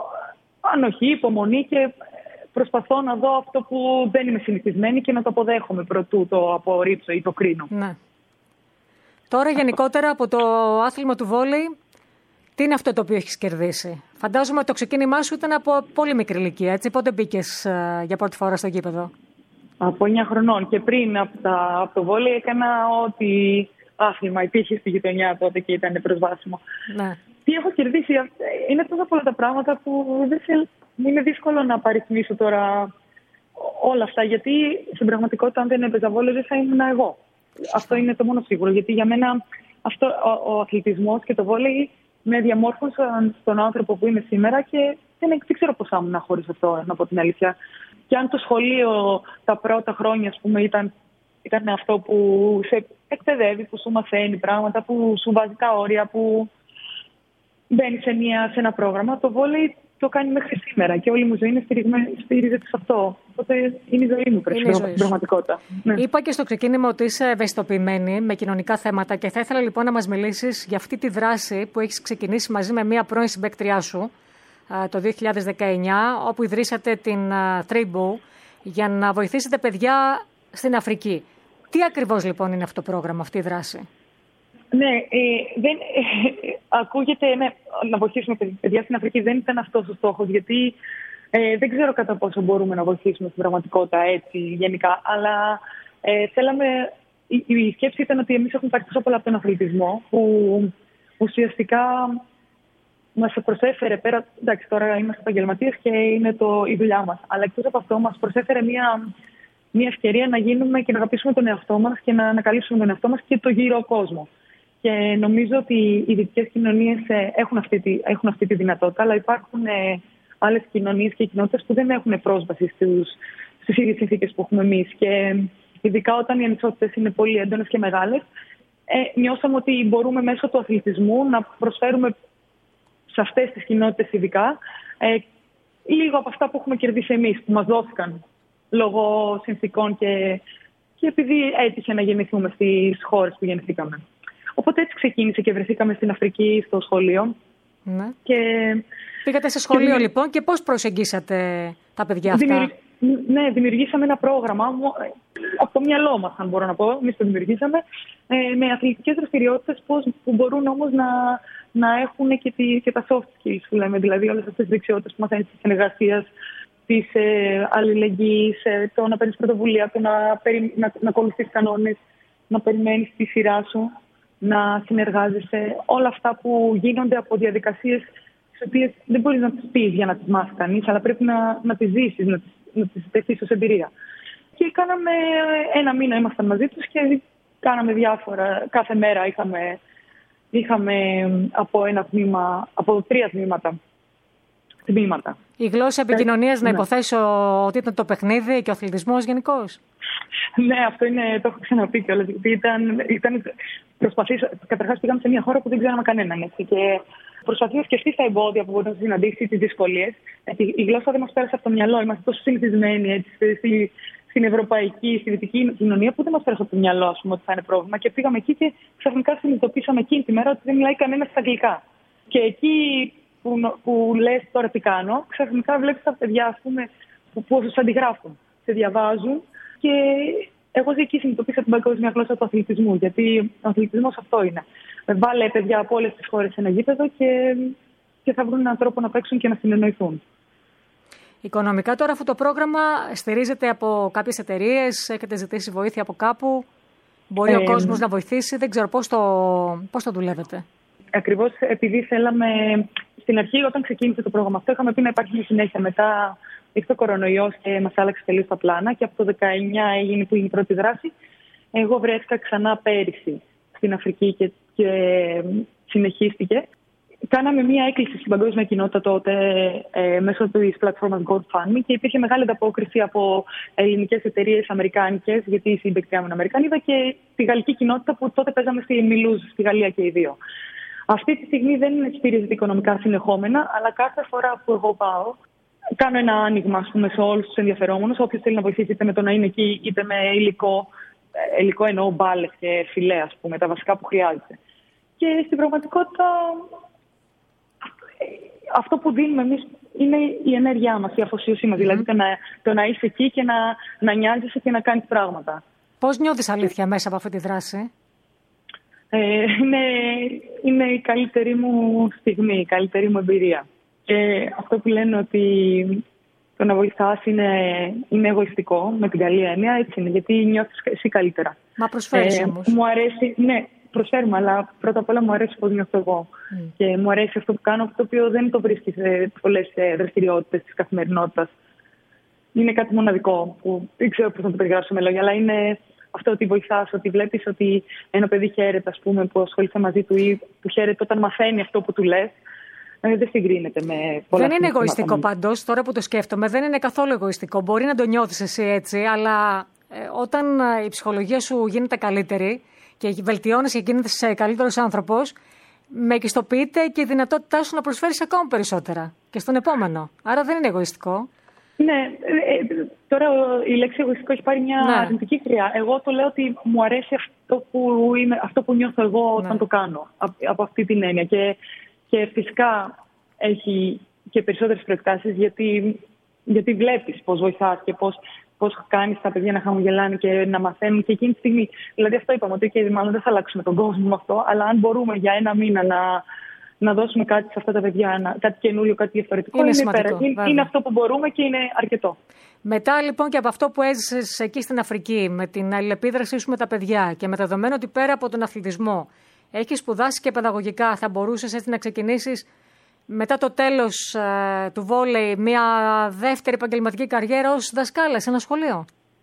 ανοχή, υπομονή και προσπαθώ να δω αυτό που δεν είμαι συνηθισμένη και να το αποδέχομαι προτού το απορρίψω ή το κρίνω. Ναι. Τώρα γενικότερα από το άθλημα του βόλεϊ, τι είναι αυτό το οποίο έχεις κερδίσει? Φαντάζομαι το ξεκίνημά σου ήταν από πολύ μικρή ηλικία, έτσι. Πότε μπήκες uh, για πρώτη φορά στο γήπεδο? Από εννιά χρονών. Και πριν από, τα, από το βόλεϊ έκανα ό,τι άθλημα υπήρχε στη γειτονιά τότε και ήταν προσβάσιμο. Ναι. Τι έχω κερδίσει? Είναι τόσο πολλά τα πράγματα που δεν σε, είναι δύσκολο να παριθμίσω τώρα όλα αυτά. Γιατί στην πραγματικότητα, αν δεν έπαιζα βόλεϊ, δεν θα ήμουν εγώ. Αυτό είναι το μόνο σίγουρο. Γιατί για μένα αυτό, ο, ο αθλητισμός και το βόλεϊ με διαμόρφωσαν στον άνθρωπο που είμαι σήμερα και δεν, δεν ξέρω πώς θα ήμουν χωρίς αυτό, να πω την αλήθεια. Και αν το σχολείο τα πρώτα χρόνια, ας πούμε, ήταν, ήταν αυτό που σε εκπαιδεύει, που σου μαθαίνει πράγματα, που σου βάζει τα όρια, που μπαίνει σε, σε ένα πρόγραμμα, το βόλεϊ το κάνει μέχρι σήμερα και όλη μου ζωή είναι στηρίζεται σε αυτό. Οπότε είναι η ζωή μου στην πραγματικότητα. Ναι. Είπα και στο ξεκίνημα ότι είσαι ευαισθητοποιημένη με κοινωνικά θέματα και θα ήθελα λοιπόν να μας μιλήσεις για αυτή τη δράση που έχεις ξεκινήσει μαζί με μία πρώην συμπαίκτριά σου το δύο χιλιάδες δεκαεννιά, όπου ιδρύσατε την Τρέιμπο για να βοηθήσετε παιδιά στην Αφρική. Τι ακριβώς λοιπόν είναι αυτό το πρόγραμμα, αυτή η δράση? Ναι, ε, δεν, ε, ακούγεται ναι, να βοηθήσουμε παιδιά στην Αφρική. Δεν ήταν αυτός ο στόχος, γιατί ε, δεν ξέρω κατά πόσο μπορούμε να βοηθήσουμε στην πραγματικότητα έτσι γενικά. Αλλά ε, θέλαμε, η, η σκέψη ήταν ότι εμείς έχουμε πάρει τόσο πολλά από τον αθλητισμό, που ουσιαστικά μας προσέφερε πέρα. Εντάξει, τώρα είμαστε επαγγελματίες και είναι το, η δουλειά μας. Αλλά εκτός από αυτό, μας προσέφερε μια, μια ευκαιρία να γίνουμε και να αγαπήσουμε τον εαυτό μας και να ανακαλύψουμε τον εαυτό μας και το γύρω κόσμο. Και νομίζω ότι οι δυτικές κοινωνίες έχουν αυτή, τη, έχουν αυτή τη δυνατότητα, αλλά υπάρχουν ε, άλλες κοινωνίες και κοινότητες που δεν έχουν πρόσβαση στους, στις ίδιες συνθήκες που έχουμε εμείς. Και ειδικά όταν οι ανισότητες είναι πολύ έντονες και μεγάλες, ε, νιώσαμε ότι μπορούμε μέσω του αθλητισμού να προσφέρουμε σε αυτές τις κοινότητες ειδικά ε, λίγο από αυτά που έχουμε κερδίσει εμείς, που μας δόθηκαν λόγω συνθήκων και, και επειδή έτυχε να γεννηθούμε στις χώρες που γεννηθήκαμε. Οπότε έτσι ξεκίνησε και βρεθήκαμε στην Αφρική στο σχολείο. Ναι. Και... Πήγατε σε σχολείο και... λοιπόν και πώς προσεγγίσατε τα παιδιά αυτά? Δημιουργ... Ναι, δημιουργήσαμε ένα πρόγραμμα από το μυαλό μας, αν μπορώ να πω. Εμείς το δημιουργήσαμε με αθλητικές δραστηριότητες που μπορούν όμως να, να έχουν και, τη, και τα soft skills που λέμε, δηλαδή όλες αυτές τις δεξιότητες που μαθαίνεις της συνεργασίας, της ε, αλληλεγγύης, ε, το να παίρνεις πρωτοβουλία, το να, περι... να, να ακολουθείς κανόνες, να περιμένεις τη σειρά σου, να συνεργάζεσαι, όλα αυτά που γίνονται από διαδικασίες τις οποίες δεν μπορείς να τις πεις για να τις μάθει κανείς, αλλά πρέπει να, να τις ζήσεις, να τις, να τις τεθείς ως εμπειρία. Και κάναμε ένα μήνα, ήμασταν μαζί τους και κάναμε διάφορα. Κάθε μέρα είχαμε, είχαμε από ένα τμήμα, από τρία τμήματα. τμήματα. Η γλώσσα επικοινωνίας, ναι. Να υποθέσω ότι ήταν το παιχνίδι και ο αθλητισμός γενικώς. Ναι, αυτό είναι, το έχω ξαναπεί κιόλας. Ήταν, ήταν προσπαθείς, καταρχάς πήγαμε σε μια χώρα που δεν ξέραμε κανέναν. Έτσι, και προσπαθείς να σκεφτείς τα εμπόδια που μπορεί να συναντήσει, τις δυσκολίες. Έτσι, η γλώσσα δεν μας πέρασε από το μυαλό. Είμαστε τόσο συνηθισμένοι έτσι, στη, στην ευρωπαϊκή, στη δυτική κοινωνία που δεν μας πέρασε από το μυαλό, ας πούμε, ότι θα είναι πρόβλημα. Και πήγαμε εκεί και ξαφνικά συνειδητοποίησαμε εκείνη τη μέρα ότι δεν μιλάει κανένας στα αγγλικά. Και εκεί που, που λες τώρα τι κάνω, ξαφνικά βλέπεις τα παιδιά, ας πούμε, που, που σου αντιγράφουν, σε διαβάζουν. Και εγώ εκεί συνειδητοποίησα την παγκόσμια γλώσσα του αθλητισμού, γιατί ο αθλητισμός αυτό είναι. Βάλε παιδιά από όλες τις χώρες σε ένα γήπεδο και, και θα βρουν έναν τρόπο να παίξουν και να συνεννοηθούν. Οικονομικά τώρα αυτό το πρόγραμμα στηρίζεται από κάποιες εταιρείες, έχετε ζητήσει βοήθεια από κάπου, μπορεί ε, ο κόσμος να βοηθήσει, δεν ξέρω πώς το, πώς το δουλεύετε. Ακριβώς επειδή θέλαμε, στην αρχή όταν ξεκίνησε το πρόγραμμα αυτό είχαμε πει να υπάρχει μια συνέχεια, μετά ήρθε ο κορονοϊός και μας άλλαξε τελείως τα πλάνα και από το δεκαεννιά έγινε που είναι η πρώτη δράση. Εγώ βρέθηκα ξανά πέρυσι στην Αφρική και, και συνεχίστηκε. Κάναμε μια έκκληση στην παγκόσμια κοινότητα τότε ε, μέσω της πλατφόρμας GoFundMe και υπήρχε μεγάλη ανταπόκριση από ελληνικές εταιρείες αμερικάνικες, γιατί η συμπαίκτριά μου είναι Αμερικανίδα, και τη γαλλική κοινότητα που τότε παίζαμε στη Μιλούζ, στη Γαλλία και οι δύο. Αυτή τη στιγμή δεν στηρίζεται οικονομικά συνεχόμενα, αλλά κάθε φορά που εγώ πάω, κάνω ένα άνοιγμα, ας πούμε, σε όλους τους ενδιαφερόμενους. Όποιος θέλει να βοηθήσει είτε με το να είναι εκεί, είτε με υλικό, υλικό εννοώ μπάλες και φιλέ, ας πούμε, τα βασικά που χρειάζεται. Και στην πραγματικότητα, αυτό που δίνουμε εμείς είναι η ενέργειά μας, η αφοσίωσή μας. Mm. Δηλαδή το να, το να είσαι εκεί και να, να νοιάζεσαι και να κάνεις πράγματα. Πώς νιώθεις αλήθεια μέσα από αυτή τη δράση? Ε, είναι, είναι η καλύτερη μου στιγμή, η καλύτερη μου εμπειρία. Και αυτό που λένε ότι το να βοηθάς είναι, είναι εγωιστικό, με την καλή έννοια, έτσι είναι, γιατί νιώθεις εσύ καλύτερα. Μα προσφέρεις ε, όμως. Μου αρέσει, ναι, προσφέρουμε, αλλά πρώτα απ' όλα μου αρέσει πώς νιώθω εγώ. Mm. Και μου αρέσει αυτό που κάνω, το οποίο δεν το βρίσκεις σε πολλές δραστηριότητες της καθημερινότητας. Είναι κάτι μοναδικό, που δεν ξέρω πώς να το περιγράψω με λόγια, αλλά είναι αυτό ότι βοηθάς, ότι βλέπεις ότι ένα παιδί χαίρεται, ας πούμε, που ασχολείται μαζί του ή που χαίρεται όταν μαθαίνει αυτό που του λες. Δεν συγκρίνεται με πολλά. Δεν είναι εγωιστικό πάντως, τώρα που το σκέφτομαι, δεν είναι καθόλου εγωιστικό. Μπορεί να το νιώθεις εσύ έτσι, αλλά ε, όταν η ψυχολογία σου γίνεται καλύτερη και βελτιώνεσαι και γίνεσαι καλύτερος άνθρωπος, με εικιστοποιείται και η δυνατότητά σου να προσφέρεις ακόμα περισσότερα και στον επόμενο. Άρα δεν είναι εγωιστικό. Ναι, ε, τώρα η λέξη εγωιστικό έχει πάρει μια ναι. αρνητική χρειά. Εγώ το λέω ότι μου αρέσει αυτό που, είμαι, αυτό που νιώθω εγώ όταν ναι. το κάνω, από, από αυτή την έννοια. Και, και φυσικά έχει και περισσότερες προεκτάσεις, γιατί, γιατί βλέπεις πώς βοηθάς και πώς, πώς κάνεις τα παιδιά να χαμογελάνε και να μαθαίνουν και εκείνη τη στιγμή. Δηλαδή αυτό είπαμε, ότι okay, μάλλον δεν θα αλλάξουμε τον κόσμο με αυτό, αλλά αν μπορούμε για ένα μήνα να, να δώσουμε κάτι σε αυτά τα παιδιά, να, κάτι καινούριο, κάτι διαφορετικό, είναι, είναι, πέρα, είναι, είναι αυτό που μπορούμε και είναι αρκετό. Μετά λοιπόν και από αυτό που έζησες εκεί στην Αφρική, με την αλληλεπίδρασή σου με τα παιδιά και με το δεδομένο ότι πέρα από τον αθλητισμό έχεις σπουδάσει και παιδαγωγικά, θα μπορούσες έτσι να ξεκινήσεις μετά το τέλος ε, του βόλεϊ μια δεύτερη επαγγελματική καριέρα ως δασκάλα σε ένα σχολείο?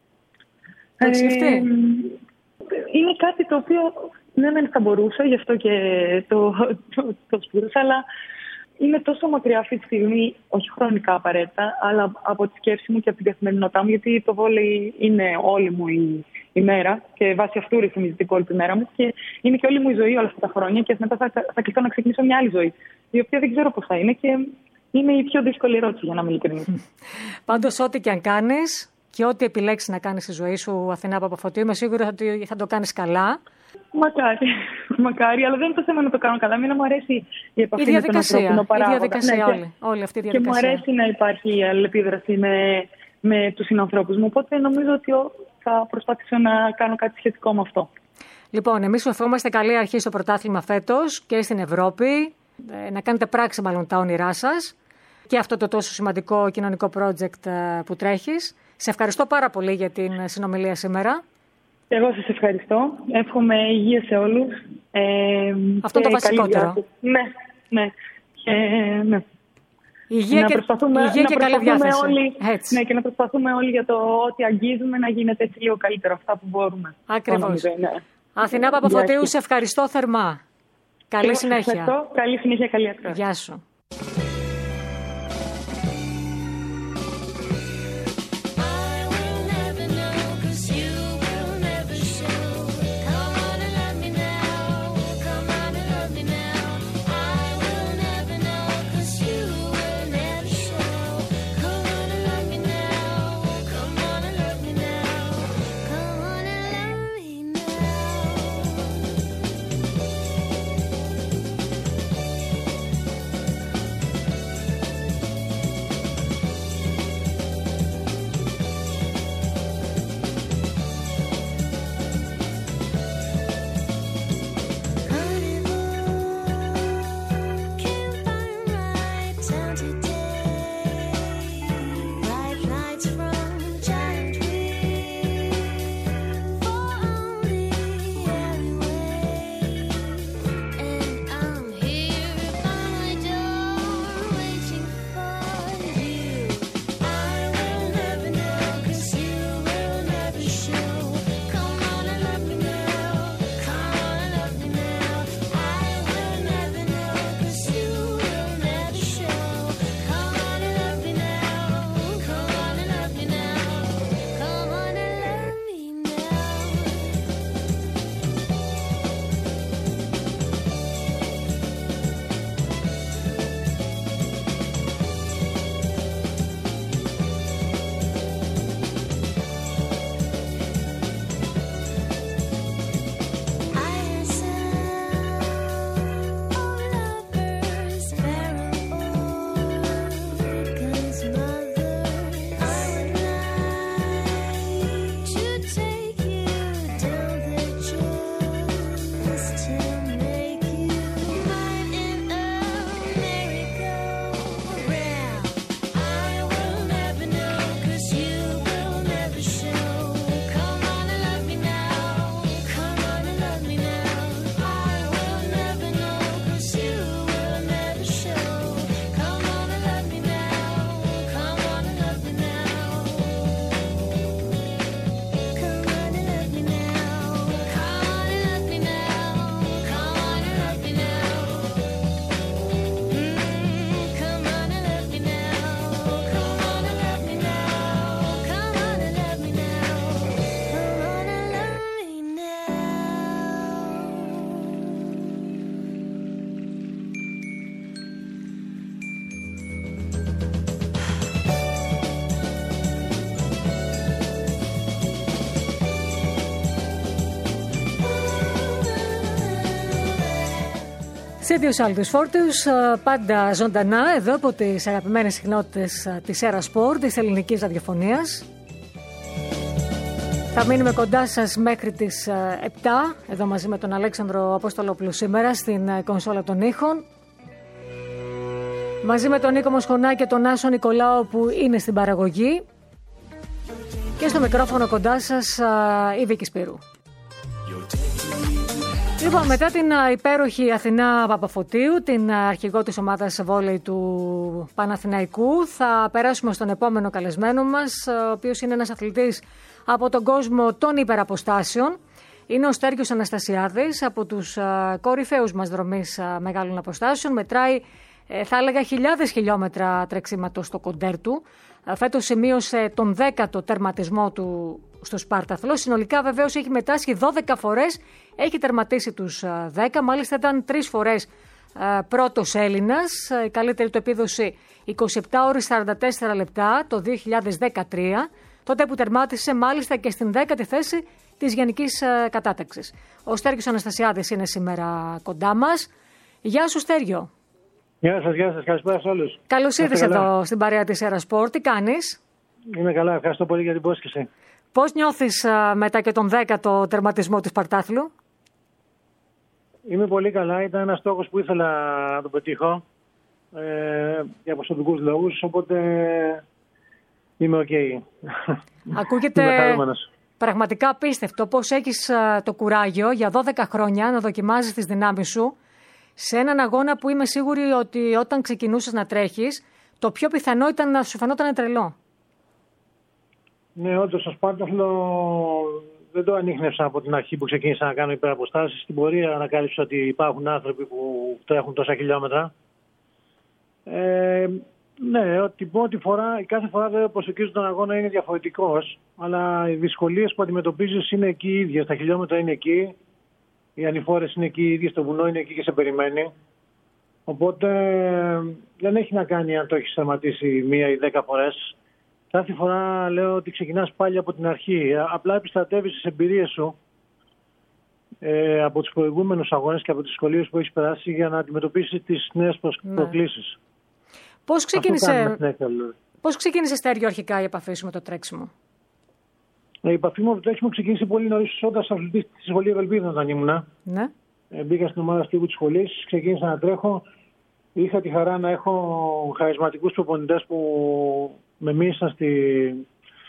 Το έχεις σκεφτεί? Ε, είναι κάτι το οποίο ναι, δεν θα μπορούσα, γι' αυτό και το, το, το σπούδασα, αλλά είναι τόσο μακριά αυτή τη στιγμή, όχι χρονικά απαραίτητα, αλλά από τη σκέψη μου και από την καθημερινότητά μου, γιατί το βόλεϊ είναι όλη μου η, η μέρα και βάσει αυτού ρυθμίζεται η υπόλοιπη μέρα μου και είναι και όλη μου η ζωή όλα αυτά τα χρόνια και μετά θα, θα κληθώ να ξεκινήσω μια άλλη ζωή, η οποία δεν ξέρω πώς θα είναι και είναι η πιο δύσκολη ερώτηση, για να είμαι ειλικρινής. Πάντως, ό,τι και αν κάνεις και ό,τι επιλέξεις να κάνεις στη ζωή σου, Αθηνά Παπαφωτίου, είμαι σίγουρη ότι θα το κάνεις καλά. Μακάρι, μακάρι, αλλά δεν είναι το θέμα να το κάνω καλά. Εμένα μου αρέσει η επαφή η με τον ανθρώπινο παράγοντα. Η διαδικασία, ναι, όλη, όλη αυτή η διαδικασία. Και μου αρέσει να υπάρχει η αλληλεπίδραση με, με τους συνανθρώπους μου. Οπότε νομίζω ότι θα προσπαθήσω να κάνω κάτι σχετικό με αυτό. Λοιπόν, εμείς σου ευχόμαστε καλή αρχή στο πρωτάθλημα φέτος και στην Ευρώπη. Να κάνετε πράξη μάλλον τα όνειρά σας και αυτό το τόσο σημαντικό κοινωνικό project που τρέχεις. Σε ευχαριστώ πάρα πολύ για την συνομιλία σήμερα. Εγώ σας ευχαριστώ. Εύχομαι υγεία σε όλους. Ε, Αυτό το βασικότερο. Ναι, ναι. Ε, ναι. Υγεία να και, υγεία να και καλή διάθεση. Όλοι, ναι, και να προσπαθούμε όλοι για το ότι αγγίζουμε να γίνεται έτσι λίγο καλύτερο αυτά που μπορούμε. Ακριβώς. Ναι. Αθηνά Παπαφωτίου, σε ευχαριστώ θερμά. Καλή Εγώ συνέχεια. Ευχαριστώ. Καλή συνέχεια, καλή ακρόαση. Γεια σου. Σε δύο άλλους φόρτους, πάντα ζωντανά εδώ από τις αγαπημένες συχνότητες της Έρα Σπορ, της ελληνικής ραδιοφωνίας. Θα μείνουμε κοντά σας μέχρι τις επτά, εδώ μαζί με τον Αλέξανδρο Απόστολοπλου σήμερα στην κονσόλα των ήχων. Μαζί με τον Νίκο Μοσχονά και τον Άσο Νικολάου που είναι στην παραγωγή. Και στο μικρόφωνο κοντά σας η Βίκη Σπύρου. Λοιπόν, μετά την υπέροχη Αθηνά Παπαφωτίου, την αρχηγό της ομάδας βόλεϊ του Παναθηναϊκού, θα περάσουμε στον επόμενο καλεσμένο μας, ο οποίος είναι ένας αθλητής από τον κόσμο των υπεραποστάσεων. Είναι ο Στέργιος Αναστασιάδης, από τους κορυφαίους μας δρομείς μεγάλων αποστάσεων. Μετράει, θα έλεγα, χιλιάδες χιλιόμετρα τρεξίματος στο κοντέρ του. Φέτος σημείωσε τον δέκατο τερματισμό του στο Σπάρταθλο. Συνολικά βεβαίως έχει μετάσχει δώδεκα φορές, έχει τερματίσει τους δέκα, μάλιστα ήταν τρεις φορές πρώτος Έλληνας. Η καλύτερη του επίδοση είκοσι επτά ώρες σαράντα τέσσερα λεπτά το δύο χιλιάδες δεκατρία, τότε που τερμάτισε μάλιστα και στην δέκατη θέση της γενικής κατάταξης. Ο Στέργιος Αναστασιάδης είναι σήμερα κοντά μας. Γεια σου Στέργιο. Γεια σας, γεια σας, καλησπέρα σε όλους. Καλώς ήρθες εδώ στην παρέα της Έρα Σπορ. Τι κάνεις? Είμαι καλά, ευχαριστώ πολύ για την πρόσκληση. Πώς νιώθεις α, μετά και τον δέκατο τερματισμό του Σπαρτάθλου? Είμαι πολύ καλά, ήταν ένας στόχος που ήθελα να τον πετύχω ε, για προσωπικούς λόγους, οπότε είμαι οκ. Okay. Ακούγεται πραγματικά απίστευτο πώς έχεις α, το κουράγιο για δώδεκα χρόνια να δοκιμάζεις τις δυνάμεις σου σε έναν αγώνα που είμαι σίγουρη ότι όταν ξεκινούσες να τρέχεις, το πιο πιθανό ήταν να σου φαινόταν τρελό. Ναι, όντως στο Σπάρταθλο δεν το ανίχνευσα από την αρχή που ξεκίνησα να κάνω υπεραποστάσεις. Στην πορεία ανακάλυψα ότι υπάρχουν άνθρωποι που τρέχουν τόσα χιλιόμετρα. Ε, ναι, την πρώτη φορά, η κάθε φορά βέβαια προσεγγίζω τον αγώνα είναι διαφορετικός, αλλά οι δυσκολίες που αντιμετωπίζεις είναι εκεί οι ίδιες. Τα χιλιόμετρα είναι εκεί, οι ανηφόρες είναι εκεί οι ίδιες, το βουνό είναι εκεί και σε περιμένει. Οπότε δεν έχει να κάνει αν το έχεις σταματήσει μία ή δέκα φορές. Κάθε φορά λέω ότι ξεκινάς πάλι από την αρχή. Απλά επιστρατεύεις τις εμπειρίες σου ε, από τους προηγούμενους αγώνες και από τις δυσκολίες που έχεις περάσει για να αντιμετωπίσεις τις νέες ναι. προκλήσεις. Πώς ξεκίνησε, πώς ξεκίνησε Στέργιο αρχικά η επαφή σου με το τρέξιμο? Η επαφή μου με το τρέξιμο ξεκίνησε πολύ νωρίς όταν αθλητής στη σχολή Ευελπίδων όταν ήμουνα. Ναι. Ε, μπήκα στην ομάδα στίβου της σχολής, ξεκίνησα να τρέχω. Είχα τη χαρά να έχω χαρισματικούς προπονητές που με μίλησαν στη,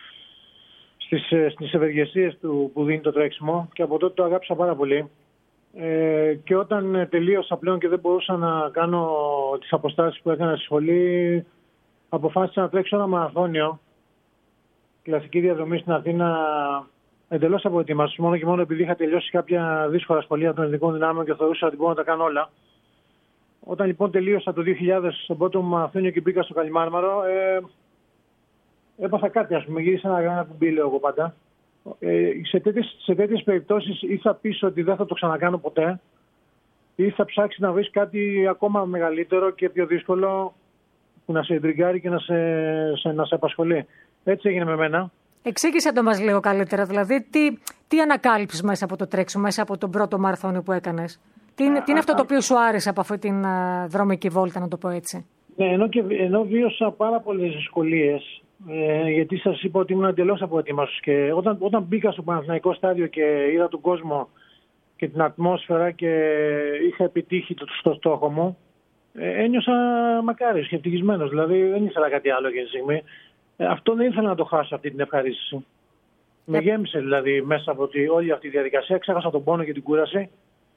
στις, στις ευεργεσίες του που δίνει το τρέξιμο και από τότε το αγάπησα πάρα πολύ. Ε, και όταν τελείωσα πλέον και δεν μπορούσα να κάνω τις αποστάσεις που έκανα στη σχολή, αποφάσισα να τρέξω ένα μαραθώνιο, κλασική διαδρομή στην Αθήνα, εντελώς αποετοίμαστος, μόνο και μόνο επειδή είχα τελειώσει κάποια δύσκολα σχολεία των ελληνικών δυνάμεων και θεωρούσα ότι μπορώ να τα κάνω όλα. Όταν λοιπόν τελείωσα το δύο χιλιάδες στον πρώτο μου μαραθώνιο και μπήκα στο Καλιμάρμαρο, ε, έπαθα κάτι, ας πούμε, γύρισα ένα, ένα κουμπί, λέω εγώ πάντα. Ε, σε, τέτοιες, σε τέτοιες περιπτώσεις ή θα πεις ότι δεν θα το ξανακάνω ποτέ ή θα ψάξεις να βρεις κάτι ακόμα μεγαλύτερο και πιο δύσκολο που να σε εντριγκάρει και να σε, σε, να σε απασχολεί. Έτσι έγινε με μένα. Εξήγησε το μας λίγο καλύτερα, δηλαδή τι, τι ανακάλυψες μέσα από το τρέξιμο, μέσα από τον πρώτο μαραθώνιο που έκανες? Τι είναι, τι είναι αυτό το οποίο σου άρεσε από αυτή την uh, δρομική βόλτα, να το πω έτσι? Ναι, ενώ, και, ενώ βίωσα πάρα πολλές δυσκολίες, ε, γιατί σας είπα ότι ήμουν εντελώς αποετοίμαστος και όταν, όταν μπήκα στο Παναθηναϊκό στάδιο και είδα τον κόσμο και την ατμόσφαιρα και είχα επιτύχει το, το στόχο μου, ε, ένιωσα μακάριος και ευτυχισμένος, δηλαδή δεν ήθελα κάτι άλλο για τη στιγμή. Ε, αυτό δεν ήθελα να το χάσω, αυτή την ευχαρίστηση. Yeah. Με γέμισε δηλαδή μέσα από τη, όλη αυτή τη διαδικασία, ξέχασα τον πόνο και την κούραση.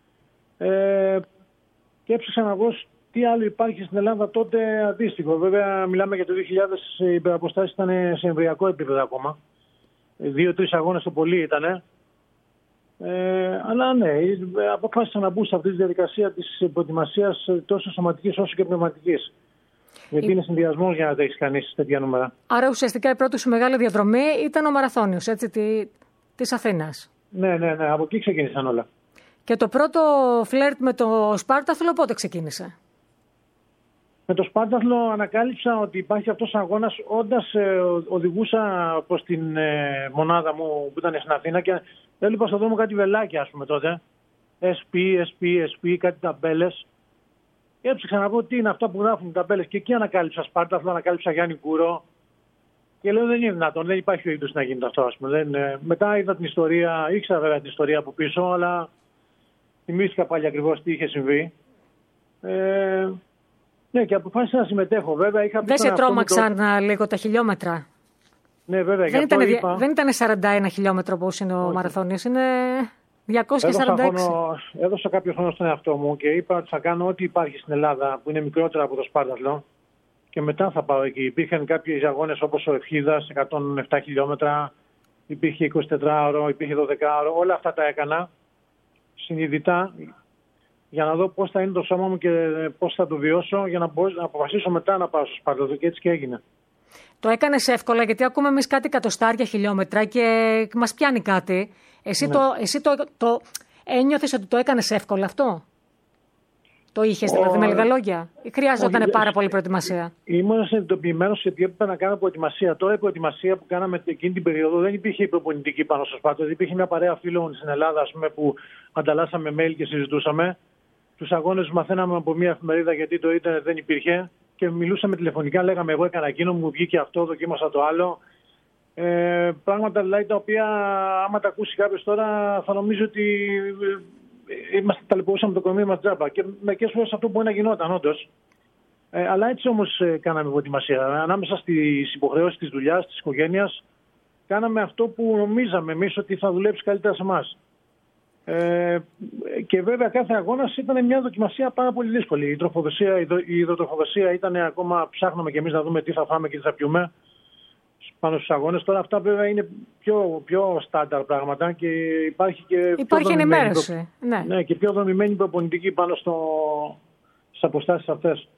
Ε, και έψαξα να βρω τι άλλο υπάρχει στην Ελλάδα τότε αντίστοιχο. Βέβαια, μιλάμε για το δύο χιλιάδες, οι υπεραποστάσεις ήταν σε εμβριακό επίπεδο ακόμα. Δύο-τρεις αγώνες το πολύ ήταν. Ε, αλλά ναι, αποφάσισα να μπω σε αυτή τη διαδικασία της προετοιμασίας τόσο σωματικής όσο και πνευματικής. Γιατί είναι συνδυασμός για να τρέχεις κανείς τέτοια νούμερα. Άρα ουσιαστικά η πρώτη σου μεγάλη διαδρομή ήταν ο μαραθώνιος, έτσι, τη, της Αθήνας. Ναι, ναι, ναι, από εκεί ξεκίνησαν όλα. Και το πρώτο φλερτ με το Σπάρταθλο πότε ξεκίνησε? Με το Σπάρταθλο ανακάλυψα ότι υπάρχει αυτός ο αγώνας όντας ε, οδηγούσα προς την ε, μονάδα μου που ήταν στην Αθήνα και έλειπα στον δρόμο κάτι βελάκια, ας πούμε τότε. ες πι, ες πι, ες πι, κάτι ταμπέλες. Και έψαξα να πω τι είναι αυτά που γράφουν οι ταμπέλες. Και εκεί ανακάλυψα Σπάρταθλο, ανακάλυψα Γιάννη Κούρο. Και λέω δεν είναι δυνατόν, δεν υπάρχει περίπτωση να γίνεται αυτό. Ας πούμε. Δεν, ε, μετά είδα την ιστορία, ήξερα βέβαια την ιστορία από πίσω, αλλά θυμήθηκα πάλι ακριβώς τι είχε συμβεί. Ε, ναι, και αποφάσισα να συμμετέχω. Βέβαια, είχα δεν σε τρόμαξαν το... λίγο τα χιλιόμετρα. Ναι, βέβαια. Δεν, ήταν, είπα... δεν ήταν σαράντα ένα χιλιόμετρο όπως είναι ο μαραθώνιος, είναι διακόσια σαράντα έξι. Έδωσα, χρόνο, έδωσα κάποιο χρόνο στον εαυτό μου και είπα ότι θα κάνω ό,τι υπάρχει στην Ελλάδα που είναι μικρότερα από το Σπάρταθλο και μετά θα πάω εκεί. Υπήρχαν κάποιοι αγώνες όπως ο Ευχίδας, εκατόν επτά χιλιόμετρα, υπήρχε εικοσιτετράωρο, υπήρχε δωδεκάωρο, όλα αυτά τα έκανα συνειδητά για να δω πώς θα είναι το σώμα μου και πώς θα το βιώσω για να, μπορώ, να αποφασίσω μετά να πάω στο Σπάρταθλο και έτσι και έγινε. Το έκανες εύκολα γιατί ακούμε εμείς κάτι εκατοστάρια χιλιόμετρα και μας πιάνει κάτι. Εσύ, ναι. το, εσύ το, το ένιωθες ότι το έκανες εύκολα αυτό? Το είχες δηλαδή ο... με λίγα λόγια? Ή χρειάζονταν ο... πάρα πολύ προετοιμασία? Ήμουν συνειδητοποιημένος ότι έπρεπε να κάνω προετοιμασία. Τώρα η προετοιμασία που κάναμε εκείνη την περίοδο δεν υπήρχε η προπονητική πάνω στο Σπάρταθλο. Υπήρχε μια παρέα φίλων στην Ελλάδα ας πούμε, που ανταλλάσσαμε mail και συζητούσαμε. Τους αγώνες μαθαίναμε από μια εφημερίδα γιατί το ίντερνετ δεν υπήρχε. Και μιλούσαμε τηλεφωνικά, λέγαμε εγώ έκανα εκείνο, μου βγήκε αυτό, δοκίμασα το άλλο. Ε, πράγματα δηλαδή τα οποία άμα τα ακούσει κάποιος τώρα θα νομίζει ότι είμαστε ταλαιπωρούσαμε το κορμί μας τζάμπα. Και μερικές φορές αυτό μπορεί να γινόταν όντως. Ε, αλλά έτσι όμως ε, κάναμε προετοιμασία. Ανάμεσα στις υποχρεώσεις της δουλειάς, της οικογένειας, κάναμε αυτό που νομίζαμε εμείς ότι θα δουλέψει καλύτερα σε εμάς. Ε, και βέβαια κάθε αγώνας ήταν μια δοκιμασία πάρα πολύ δύσκολη. Η τροφοδοσία, η υδροτροφοδοσία ήταν ακόμα, ψάχναμε και εμείς να δούμε τι θα φάμε και τι θα πιούμε πάνω στους αγώνες. Τώρα αυτά βέβαια είναι πιο, πιο στάνταρ πράγματα και υπάρχει και υπάρχει ενημέρωση. Προ... Ναι. Ναι, και πιο δομημένη προπονητική πάνω στο... στις αποστάσεις αυτές.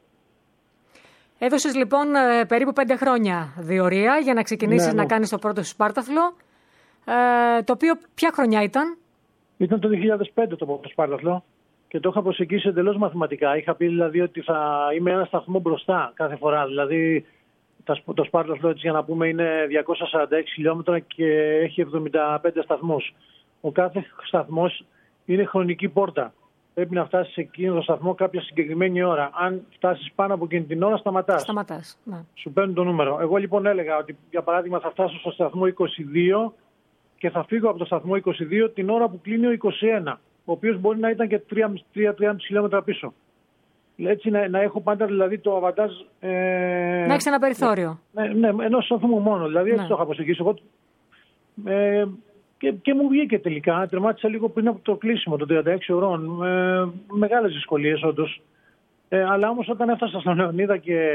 Έδωσες λοιπόν περίπου πέντε χρόνια διορία για να ξεκινήσεις ναι, ναι. να κάνεις το πρώτο σου Σπάρταθλο. Ε, το οποίο ποια χρονιά ήταν? Ήταν το δύο χιλιάδες πέντε το πρώτο Σπάρταθλο και το είχα προσεγγίσει εντελώς μαθηματικά. Είχα πει δηλαδή ότι θα είμαι ένα σταθμό μπροστά κάθε φορά. Δηλαδή το Σπάρταθλο, έτσι για να πούμε, είναι διακόσια σαράντα έξι χιλιόμετρα και έχει εβδομήντα πέντε σταθμούς. Ο κάθε σταθμός είναι χρονική πόρτα. Πρέπει να φτάσεις σε εκείνο το σταθμό κάποια συγκεκριμένη ώρα. Αν φτάσεις πάνω από εκείνη την ώρα, σταματάς. Σταματάς. Ναι. Σου παίρνουν το νούμερο. Εγώ λοιπόν έλεγα ότι για παράδειγμα θα φτάσω στο σταθμό είκοσι δύο και θα φύγω από το σταθμό είκοσι δύο την ώρα που κλείνει ο είκοσι ένα, ο οποίος μπορεί να ήταν και τρία με τρία με πέντε χιλιόμετρα πίσω. Έτσι να, να έχω πάντα δηλαδή το αβαντάζ... Ε, να έχεις ένα περιθώριο. Ναι, ναι, ενός σταθμού μόνο. Δηλαδή έτσι ναι. το είχα προσεγγίσει εγώ. Ε, και, και μου βγήκε τελικά. Τερμάτισα λίγο πριν από το κλείσιμο των τριάντα έξι ωρών. Ε, μεγάλες δυσκολίες όντως. Ε, αλλά όμως όταν έφτασα στον Λεωνίδα και...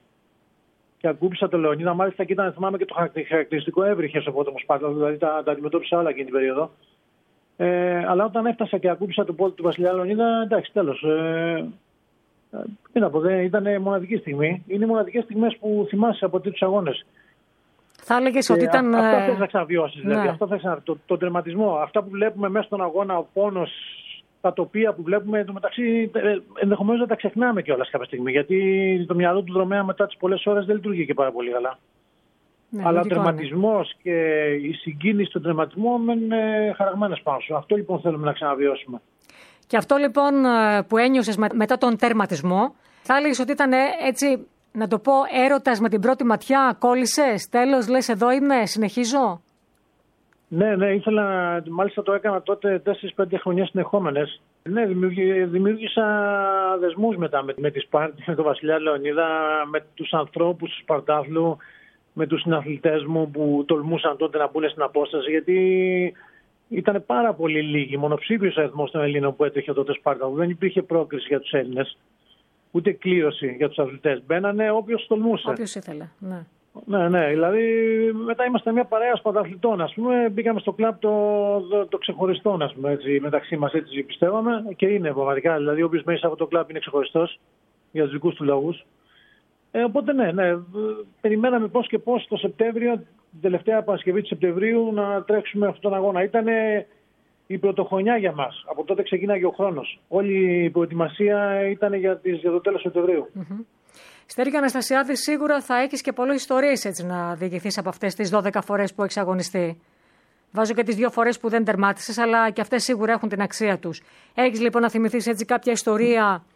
και ακούμπησα το Λεωνίδα, μάλιστα και ήταν, θυμάμαι και το χαρακτηριστικό έβριχε στο πρώτο μου Σπάρταθλο, δηλαδή τα, τα αντιμετώπισα όλα εκείνη την περίοδο. Ε, αλλά όταν έφτασα και ακούμπησα το πόδι του Βασιλιά Λεωνίδα, εντάξει, τέλος. Ε, τι να πω, δεν ήταν μοναδική στιγμή. Είναι οι μοναδικές στιγμές που θυμάσαι από τέτοιους αγώνες. Θα έλεγες ότι ήταν. Α, αυτά θες να ξαναβιώσεις, δηλαδή. Ναι. Αυτό θες να, το, το τερματισμό, αυτά που βλέπουμε μέσα στον αγώνα, ο πόνος, τα τοπία που βλέπουμε, εντωμεταξύ ενδεχομένως να τα ξεχνάμε κιόλας κάποια στιγμή. Γιατί το μυαλό του δρομέα μετά τις πολλές ώρες δεν λειτουργεί και πάρα πολύ καλά. Ναι, αλλά ο τερματισμός και η συγκίνηση του τερματισμού είναι χαραγμένες πάνω σου. Αυτό λοιπόν θέλουμε να ξαναβιώσουμε. Και αυτό λοιπόν που ένιωσες μετά τον τερματισμό, θα έλεγες ότι ήταν έτσι, να το πω, έρωτας με την πρώτη ματιά, κόλλησες, τέλος, λες εδώ είμαι, συνεχίζω? Ναι, ναι, ήθελα, μάλιστα το έκανα τότε τέσσερις πέντε χρονιές συνεχόμενες. Ναι, δημιούργησα δεσμούς μετά με, με τη Σπάρτη, με τον Βασιλιά Λεωνίδα, με τους ανθρώπους του Σπαρτάθλου, με τους συναθλητές μου που τολμούσαν τότε να μπουν στην απόσταση, γιατί ήταν πάρα πολύ λίγοι, μονοψήφιος αριθμός των Ελλήνων που έτρεχε τότε Σπάρταθλο. Δεν υπήρχε πρόκριση για τους Έλληνες, ούτε κλήρωση για τους αθλητές. Μπαίνανε όποιος τολμούσε. Όποιος ήθελε, ναι. Ναι, ναι, δηλαδή μετά είμαστε μια παρέα σπαρταθλητών, ας πούμε, μπήκαμε στο κλαμπ το, το, το ξεχωριστό, ας πούμε, έτσι, μεταξύ μας, έτσι πιστεύαμε και είναι πραγματικά, δηλαδή όποιος μέσα από το κλαμπ είναι ξεχωριστός για τους δικούς του λόγους. Ε, οπότε ναι, ναι, περιμέναμε πώς και πώς το Σεπτέμβριο, την τελευταία Παρασκευή του Σεπτεμβρίου, να τρέξουμε αυτόν τον αγώνα. Ήταν η πρωτοχρονιά για μας, από τότε ξεκίναγε ο χρόνος. Όλη η προετοιμασία ήταν για, τις, για το τέλος Σεπτεμβρίου. Mm-hmm. Στέργιο Αναστασιάδη, σίγουρα θα έχεις και πολλές ιστορίες έτσι να διηγηθείς από αυτές τις δώδεκα φορές που έχεις αγωνιστεί. Βάζω και τις δύο φορές που δεν τερμάτισες, αλλά και αυτές σίγουρα έχουν την αξία τους. Έχεις λοιπόν να θυμηθείς έτσι κάποια ιστορία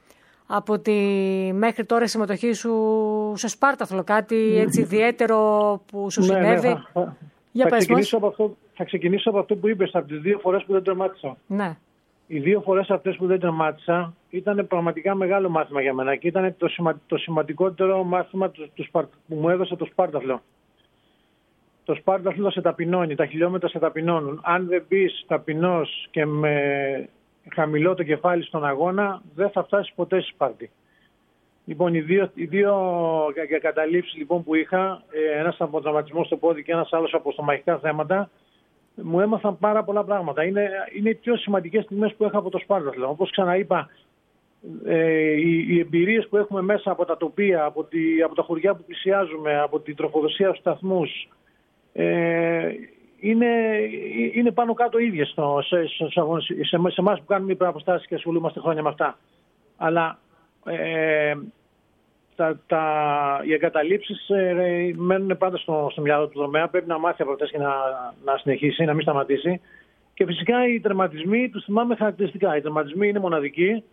από τη μέχρι τώρα συμμετοχή σου στο Σπάρταθλο, κάτι έτσι ιδιαίτερο που σου συνέβη. Ναι, ναι, θα, Για θα, πες ξεκινήσω μας. από αυτό, θα ξεκινήσω από αυτό που είπες, από τις δύο φορές που δεν τερμάτισα. Ναι. Οι δύο φορές αυτές που δεν τερμάτισα ήταν πραγματικά μεγάλο μάθημα για μένα και ήταν το, σημα, το σημαντικότερο μάθημα του, του, που μου έδωσε το Σπάρταθλο. Το Σπάρταθλο σε ταπεινώνει, τα χιλιόμετρα σε ταπεινώνουν. Αν δεν μπεις ταπεινός και με χαμηλό το κεφάλι στον αγώνα, δεν θα φτάσεις ποτέ στη Σπάρτη. Λοιπόν, οι δύο, οι δύο καταλήψεις λοιπόν, που είχα, ένας από τραυματισμό στο πόδι και ένας άλλος από στομαχικά θέματα, μου έμαθαν πάρα πολλά πράγματα. Είναι, είναι οι πιο σημαντικές στιγμές που είχα από το Σπάρταθλο. Όπως ξαναείπα, ε, οι, οι εμπειρίες που έχουμε μέσα από τα τοπία, από, τη, από τα χωριά που πλησιάζουμε, από την τροφοδοσία στους σταθμούς, ε, είναι, είναι πάνω κάτω ίδιες στο, σε, σε, σε, σε, σε εμάς που κάνουμε υπεραποστάσεις και ασχολούμαστε χρόνια με αυτά. Αλλά ε, τα, τα, οι εγκαταλείψεις ε, μένουν πάντα στο, στο μυαλό του δρομέα. Πρέπει να μάθει από αυτές και να, να συνεχίσει, να μην σταματήσει. Και φυσικά οι τερματισμοί τους θυμάμαι χαρακτηριστικά. Οι τερματισμοί είναι μοναδικοί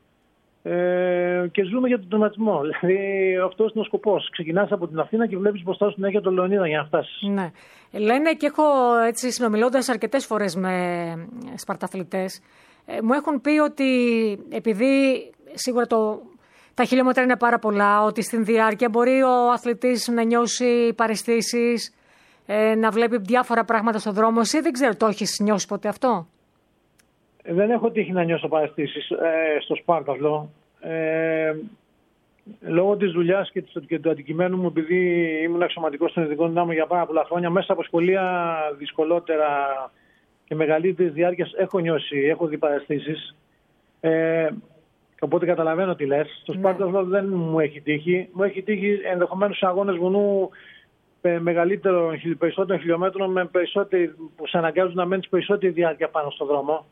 ε, και ζούμε για τον τερματισμό. Δηλαδή αυτός είναι ο σκοπός. Ξεκινάς από την Αθήνα και βλέπεις μπροστά σου συνέχεια τον Λεωνίδα για να φτάσεις. Ναι. Λένε και έχω έτσι συνομιλώντας αρκετές φορές με σπαρταθλητές, ε, μου έχουν πει ότι επειδή σίγουρα το, τα χιλιόμετρα είναι πάρα πολλά, ότι στην διάρκεια μπορεί ο αθλητής να νιώσει παραισθήσεις, ε, να βλέπει διάφορα πράγματα στον δρόμο. Εσύ δεν ξέρω, το έχεις νιώσει ποτέ αυτό? Ε, δεν έχω τύχει να νιώσω παραισθήσεις ε, στο Σπάρταθλο. Ε, λόγω της δουλειάς και, και του αντικειμένου μου, επειδή ήμουν αξιωματικός στον ειδικό δυνάμο για πάρα πολλά χρόνια, μέσα από σχολεία δυσκολότερα και μεγαλύτερη διάρκεια έχω νιώσει, έχω δει παραισθήσεις. Ε, οπότε καταλαβαίνω τι λες. Στο Σπάρταθλο δεν μου έχει τύχει. Μου έχει τύχει ενδεχομένως σε αγώνες βουνού μεγαλύτερων, περισσότερων χιλιόμετρων, με που σε αναγκάζουν να μένεις περισσότερη διάρκεια πάνω στον δρόμο.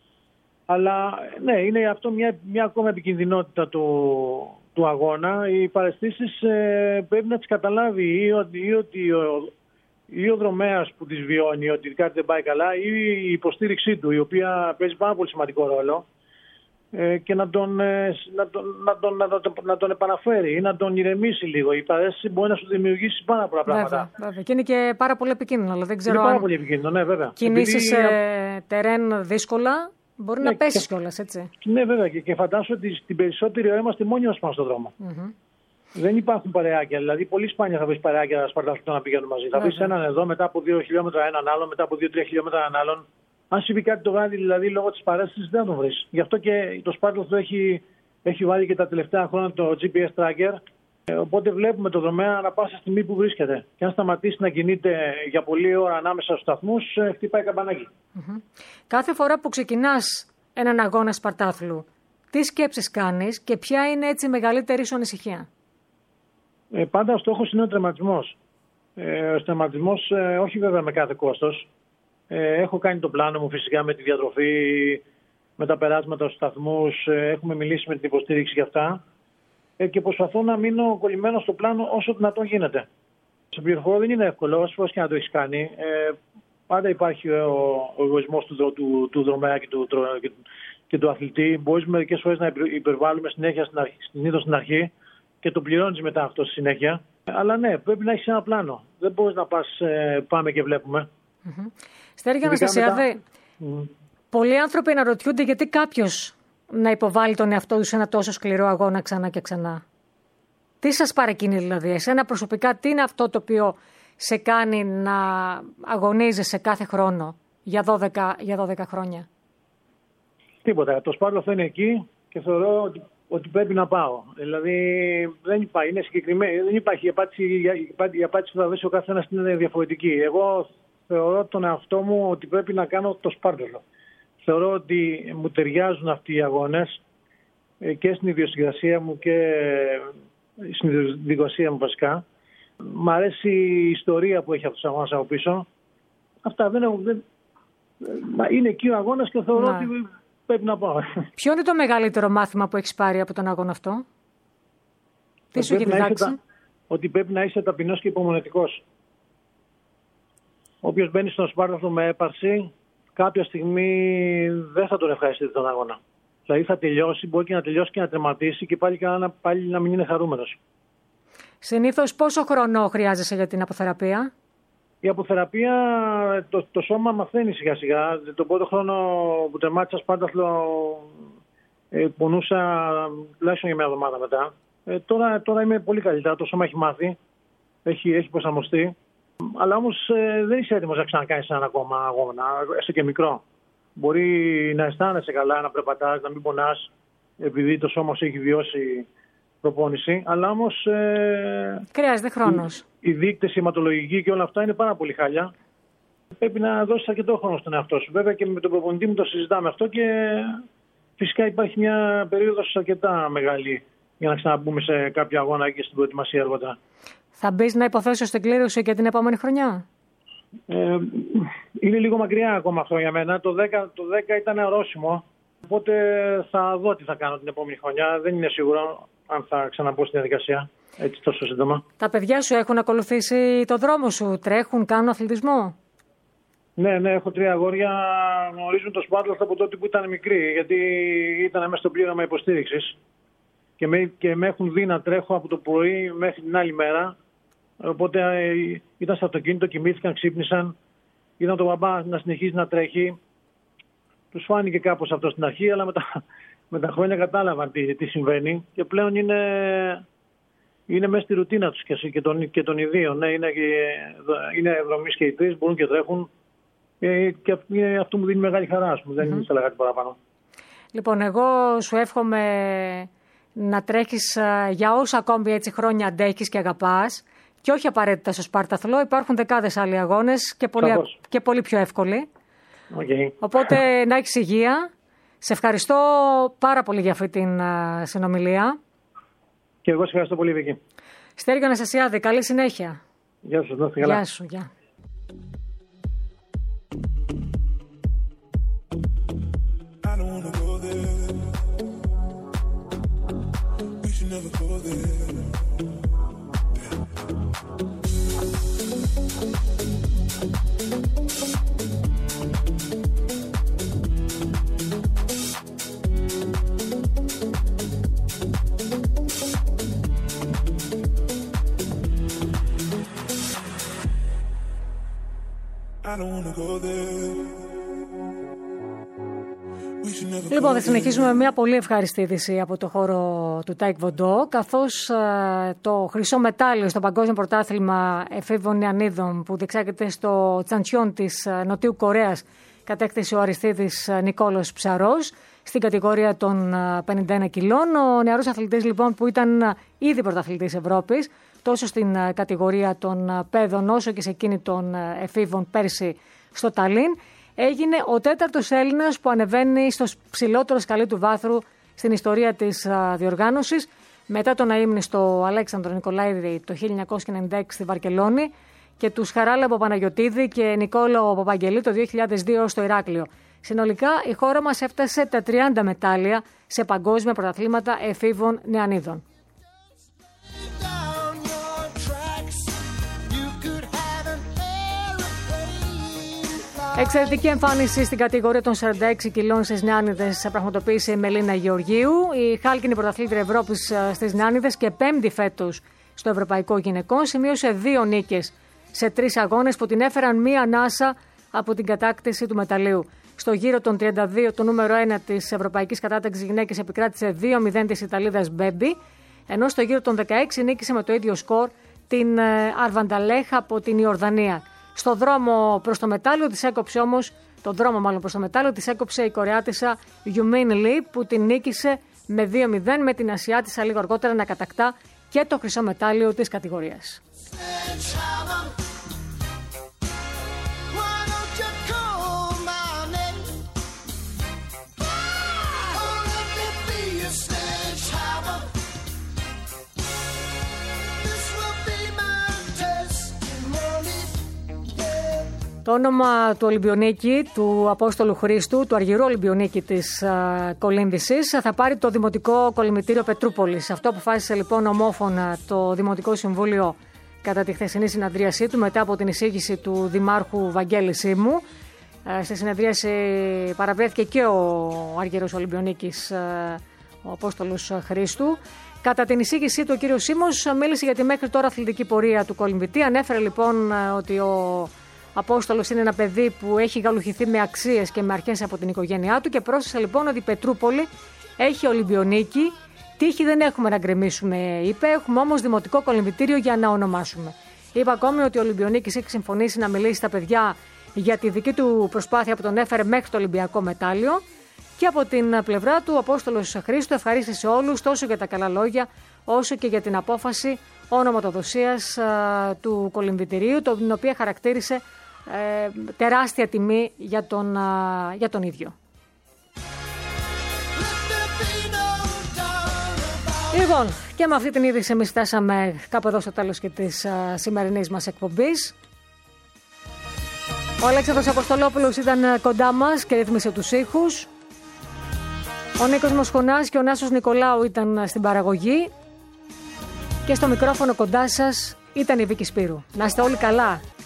Αλλά ναι, είναι αυτό μια, μια ακόμα επικινδυνότητα του, του αγώνα. Οι παραισθήσεις ε, πρέπει να τις καταλάβει ή, ή ότι ο, ή ο δρομέας που τις βιώνει ότι κάτι δεν πάει καλά, ή η υποστήριξή του, η οποία παίζει πάρα πολύ σημαντικό ρόλο, ε, και να τον, ε, να, τον, να, τον, να, τον, να τον επαναφέρει ή να τον ηρεμήσει λίγο. Η παρέστηση μπορεί να σου δημιουργήσει πάρα πολλά πράγματα. Βέβαια, βέβαια. Και είναι και πάρα πολύ επικίνδυνο. Αλλά δεν ξέρω είναι πάρα αν πολύ επικίνδυνο, ναι, βέβαια. Κινήσεις σε Επειδή... τερέν δύσκολα, μπορεί ναι, να πέσεις και... κιόλας, έτσι. Ναι, βέβαια. Και, και φαντάσου ότι στην περισσότερη ώρα είμαστε μόνοι μας πάνω στον δρόμο. Mm-hmm. Δεν υπάρχουν παρεάκια. Δηλαδή, πολύ σπάνια θα βρει παρεάκια σπαρταθλητών να πηγαίνουν μαζί. Βέβαια. Θα βρει έναν εδώ, μετά από δύο χιλιόμετρα έναν άλλον, μετά από δύο τρία χιλιόμετρα έναν άλλον. Αν συμβεί κάτι το βράδυ, δηλαδή λόγω της παρέστησης, δεν θα τον βρει. Γι' αυτό και το Σπάρταθλο έχει, έχει βάλει και τα τελευταία χρόνια το τζι πι ες tracker. Ε, οπότε βλέπουμε το δρομέα ανά πάσα στιγμή που βρίσκεται. Και αν σταματήσει να κινείται για πολλή ώρα ανάμεσα στους σταθμούς, ε, χτυπάει καμπανάκι. Mm-hmm. Κάθε φορά που ξεκινάς έναν αγώνα σπαρτάθλου, τι σκέψεις κάνεις και ποια είναι έτσι η μεγαλύτερη σου ανησυχία? Ε, πάντα ο στόχος είναι ο τερματισμός. Ε, ο τερματισμός, ε, όχι βέβαια με κάθε κόστος. Ε, έχω κάνει το πλάνο μου φυσικά με τη διατροφή, με τα περάσματα στους σταθμούς. Ε, έχουμε μιλήσει με την υποστήριξη για αυτά. Ε, και προσπαθώ να μείνω κολλημένο στο πλάνο όσο δυνατόν γίνεται. Σε πληροφορώ δεν είναι εύκολο, όσο και να το έχει κάνει. Ε, πάντα υπάρχει ο, ο εγωισμός του, του, του δρομέα και του, και, και του αθλητή. Μπορείς μερικές φορές να υπερβάλλουμε συνέχεια στην αρχή, συνήθως στην αρχή και το πληρώνεις μετά αυτό στη συνέχεια. Αλλά ναι, πρέπει να έχεις ένα πλάνο. Δεν μπορείς να πας ε, πάμε και βλέπουμε. Mm-hmm. Στέργη Αναστασιάδη, μετά... mm. πολλοί άνθρωποι αναρωτιούνται γιατί κάποιος να υποβάλει τον εαυτό του σε ένα τόσο σκληρό αγώνα ξανά και ξανά. Τι σας παρακινεί δηλαδή, εσένα προσωπικά, τι είναι αυτό το οποίο σε κάνει να αγωνίζεσαι κάθε χρόνο για δώδεκα, για δώδεκα χρόνια? Τίποτα. Το Σπάρταθλο είναι εκεί και θεωρώ ότι, ότι πρέπει να πάω. Δηλαδή δεν υπάρχει, είναι συγκεκριμένη, δεν υπάρχει η απάντηση, η απάντηση που θα δώσει ο καθένας είναι διαφορετική. Εγώ θεωρώ τον εαυτό μου ότι πρέπει να κάνω το Σπάρταθλο. Θεωρώ ότι μου ταιριάζουν αυτοί οι αγώνες και στην ιδιοσυγκρασία μου και στην ιδιοσυγκρασία μου βασικά. Μ' αρέσει η ιστορία που έχει αυτός ο αγώνας από πίσω. Αυτά δεν έχουν... Δεν... Είναι εκεί ο αγώνας και θεωρώ να. ότι πρέπει να πάω. Ποιο είναι το μεγαλύτερο μάθημα που έχεις πάρει από τον αγώνα αυτό? Τι σου έχει διδάξει? Τα... Ότι πρέπει να είσαι ταπεινός και υπομονετικός. Όποιος μπαίνει στον Σπάρταθλο με έπαρση, κάποια στιγμή δεν θα τον ευχαριστεί τον αγώνα. Δηλαδή θα τελειώσει, μπορεί και να τελειώσει και να τερματίσει και πάλι, να, πάλι να μην είναι χαρούμενος. Συνήθως πόσο χρόνο χρειάζεσαι για την αποθεραπεία? Η αποθεραπεία, το, το σώμα μαθαίνει σιγά σιγά. Τον πρώτο χρόνο που τερμάτισα σπάνταθλο ε, πονούσα τουλάχιστον για μια εβδομάδα μετά. Ε, τώρα, τώρα είμαι πολύ καλύτερα, το σώμα έχει μάθει, έχει, έχει προσαρμοστεί. Αλλά όμως ε, δεν είσαι έτοιμος να ξανακάνεις έναν ακόμα αγώνα, έστω και μικρό. Μπορεί να αισθάνεσαι καλά, να περπατάς, να μην πονάς, επειδή το σώμα σου έχει βιώσει προπόνηση. Αλλά όμως ε, χρειάζεται χρόνος. Οι, οι δείκτες, η αιματολογική και όλα αυτά είναι πάρα πολύ χάλια. Πρέπει να δώσεις αρκετό χρόνο στον εαυτό σου. Βέβαια και με τον προπονητή μου το συζητάμε αυτό και φυσικά υπάρχει μια περίοδος αρκετά μεγάλη για να ξαναμπούμε σε κάποιο αγώνα και στην προετοιμασία αργότερα. Θα μπεις να υποθέσω στην κλήρωση για την επόμενη χρονιά? Ε, είναι λίγο μακριά ακόμα αυτό για μένα. Το δέκα, το δέκα ήταν ορόσημο. Οπότε θα δω τι θα κάνω την επόμενη χρονιά. Δεν είναι σίγουρο αν θα ξαναμπω στην διαδικασία έτσι τόσο σύντομα. Τα παιδιά σου έχουν ακολουθήσει το δρόμο σου, τρέχουν, κάνουν αθλητισμό? Ναι, ναι, έχω τρία αγόρια. Γνωρίζουν το σπάτλαθλο από τότε που ήταν μικροί, γιατί ήταν μέσα στο πλήρωμα υποστήριξης. Και με, και με έχουν δει να τρέχω από το πρωί μέχρι την άλλη μέρα. Οπότε ε, ήταν στο αυτοκίνητο, κοιμήθηκαν, ξύπνησαν. Είδαν τον μπαμπά να συνεχίζει να τρέχει. Τους φάνηκε κάπως αυτό στην αρχή, αλλά με τα, με τα χρόνια κατάλαβαν τι, τι συμβαίνει. Και πλέον είναι, είναι μέσα στη ρουτίνα τους και, και, των, και των ιδίων. Ναι, είναι, είναι ευρωμείς και οι τρεις, μπορούν και τρέχουν. Ε, και αυτό μου δίνει μεγάλη χαρά, ας πούμε. Mm-hmm. Δεν ήθελα κάτι παραπάνω. Λοιπόν, εγώ σου εύχομαι να τρέχεις για όσα ακόμη έτσι χρόνια αντέχεις και αγαπάς. Και όχι απαραίτητα στο σπάρταθλο, υπάρχουν δεκάδες άλλοι αγώνες και πολύ, και πολύ πιο εύκολοι. Okay. Οπότε να έχεις υγεία. Σε ευχαριστώ πάρα πολύ για αυτή την uh, συνομιλία. Και εγώ σε ευχαριστώ πολύ, Βίκη. Στέργιο Αναστασιάδη, καλή συνέχεια. Γεια σου, δώστε καλά. Γεια σου, γεια. Λοιπόν, θα συνεχίσουμε με μια πολύ ευχάριστη είδηση από το χώρο του Taekwondo, καθώς ε, το χρυσό μετάλλιο στο Παγκόσμιο Πρωτάθλημα Εφήβων Νεανίδων που διεξάγεται στο Τσαντσιόν της ε, Νοτιού Κορέας κατέκτησε ο Αριστίδης ε, Νικόλος Ψαρός στην κατηγορία των ε, πενήντα ένα κιλών. Ο νεαρός αθλητής λοιπόν που ήταν ε, ήδη πρωταθλητής Ευρώπης, τόσο στην ε, κατηγορία των ε, παιδών όσο και σε εκείνη των ε, εφήβων πέρσι στο Ταλίν, έγινε ο τέταρτος Έλληνας που ανεβαίνει στο ψηλότερο σκαλί του βάθρου στην ιστορία της α, διοργάνωσης, μετά τον αείμνη στο Αλέξανδρο Νικολάηδη το χίλια εννιακόσια ενενήντα έξι στη Βαρκελόνη και τους Χαράλαμπο Παναγιωτίδη και Νικόλαο Παπαγγελή το δύο χιλιάδες δύο στο Ηράκλειο. Συνολικά η χώρα μας έφτασε τα τριάντα μετάλλια σε παγκόσμια πρωταθλήματα εφήβων νεανίδων. Εξαιρετική εμφάνιση στην κατηγορία των σαράντα έξι κιλών στις νεάνιδες πραγματοποίησε η Μελίνα Γεωργίου, η χάλκινη πρωταθλήτρια Ευρώπης στις νεάνιδες και πέμπτη φέτος στο Ευρωπαϊκό Γυναικών. Σημείωσε δύο νίκες σε τρεις αγώνες που την έφεραν μία ανάσα από την κατάκτηση του μεταλλίου. Στο γύρο των τριάντα δύο, το νούμερο ένα της Ευρωπαϊκής Κατάταξης Γυναίκες επικράτησε δύο μηδέν της Ιταλίδας Μπέμπι, ενώ στο γύρο των δεκαέξι νίκησε με το ίδιο σκορ την Αρβανταλέχ από την Ιορδανία. Στο δρόμο προς το μετάλλιο της έκοψε όμως, το δρόμο μάλλον προς το μετάλλιο της έκοψε η Κορεάτισσα Γιουμίν Λι που την νίκησε με δύο μηδέν, με την Ασιάτισσα λίγο αργότερα να κατακτά και το χρυσό μετάλλιο της κατηγορίας. Το όνομα του Ολυμπιονίκη, του Απόστολου Χρήστου, του αργυρού Ολυμπιονίκη της uh, Κολύμβησης, θα πάρει το Δημοτικό Κολυμβητήριο Πετρούπολης. Αυτό αποφάσισε λοιπόν ομόφωνα το Δημοτικό Συμβούλιο κατά τη χθεσινή συναντρίασή του μετά από την εισήγηση του Δημάρχου Βαγγέλη Σίμου. Στη συνεδρίαση παραβρέθηκε και ο Άργυρος Ολυμπιονίκης, ο Απόστολος Χρήστου. Κατά την εισήγησή του, ο κύριος Σίμος μίλησε για τη μέχρι τώρα αθλητική πορεία του κολυμβητή. Ανέφερε λοιπόν ότι ο Απόστολος είναι ένα παιδί που έχει γαλουχηθεί με αξίες και με αρχές από την οικογένειά του και πρόσθεσε λοιπόν ότι η Πετρούπολη έχει Ολυμπιονίκη. Τύχη δεν έχουμε να γκρεμίσουμε, είπε. Έχουμε όμως δημοτικό κολυμβητήριο για να ονομάσουμε. Είπε ακόμη ότι ο Ολυμπιονίκης έχει συμφωνήσει να μιλήσει στα παιδιά για τη δική του προσπάθεια που τον έφερε μέχρι το Ολυμπιακό μετάλλιο. Και από την πλευρά του, ο Απόστολος Χρήστου ευχαρίστησε όλους τόσο για τα καλά λόγια, όσο και για την απόφαση ονοματοδοσίας του κολυμβητηρίου, την οποία χαρακτήρισε ε, τεράστια τιμή για τον, α, για τον ίδιο. Λοιπόν, και με αυτή την είδηση εμείς φτάσαμε κάπου εδώ στο τέλος και της α, σημερινής μας εκπομπής. Ο Αλέξανδρος Αποστολόπουλος ήταν κοντά μας και ρύθμισε τους ήχους. Ο Νίκος Μοσχονάς και ο Νάσος Νικολάου ήταν στην παραγωγή. Και στο μικρόφωνο κοντά σας ήταν η Βίκη Σπύρου. Να είστε όλοι καλά.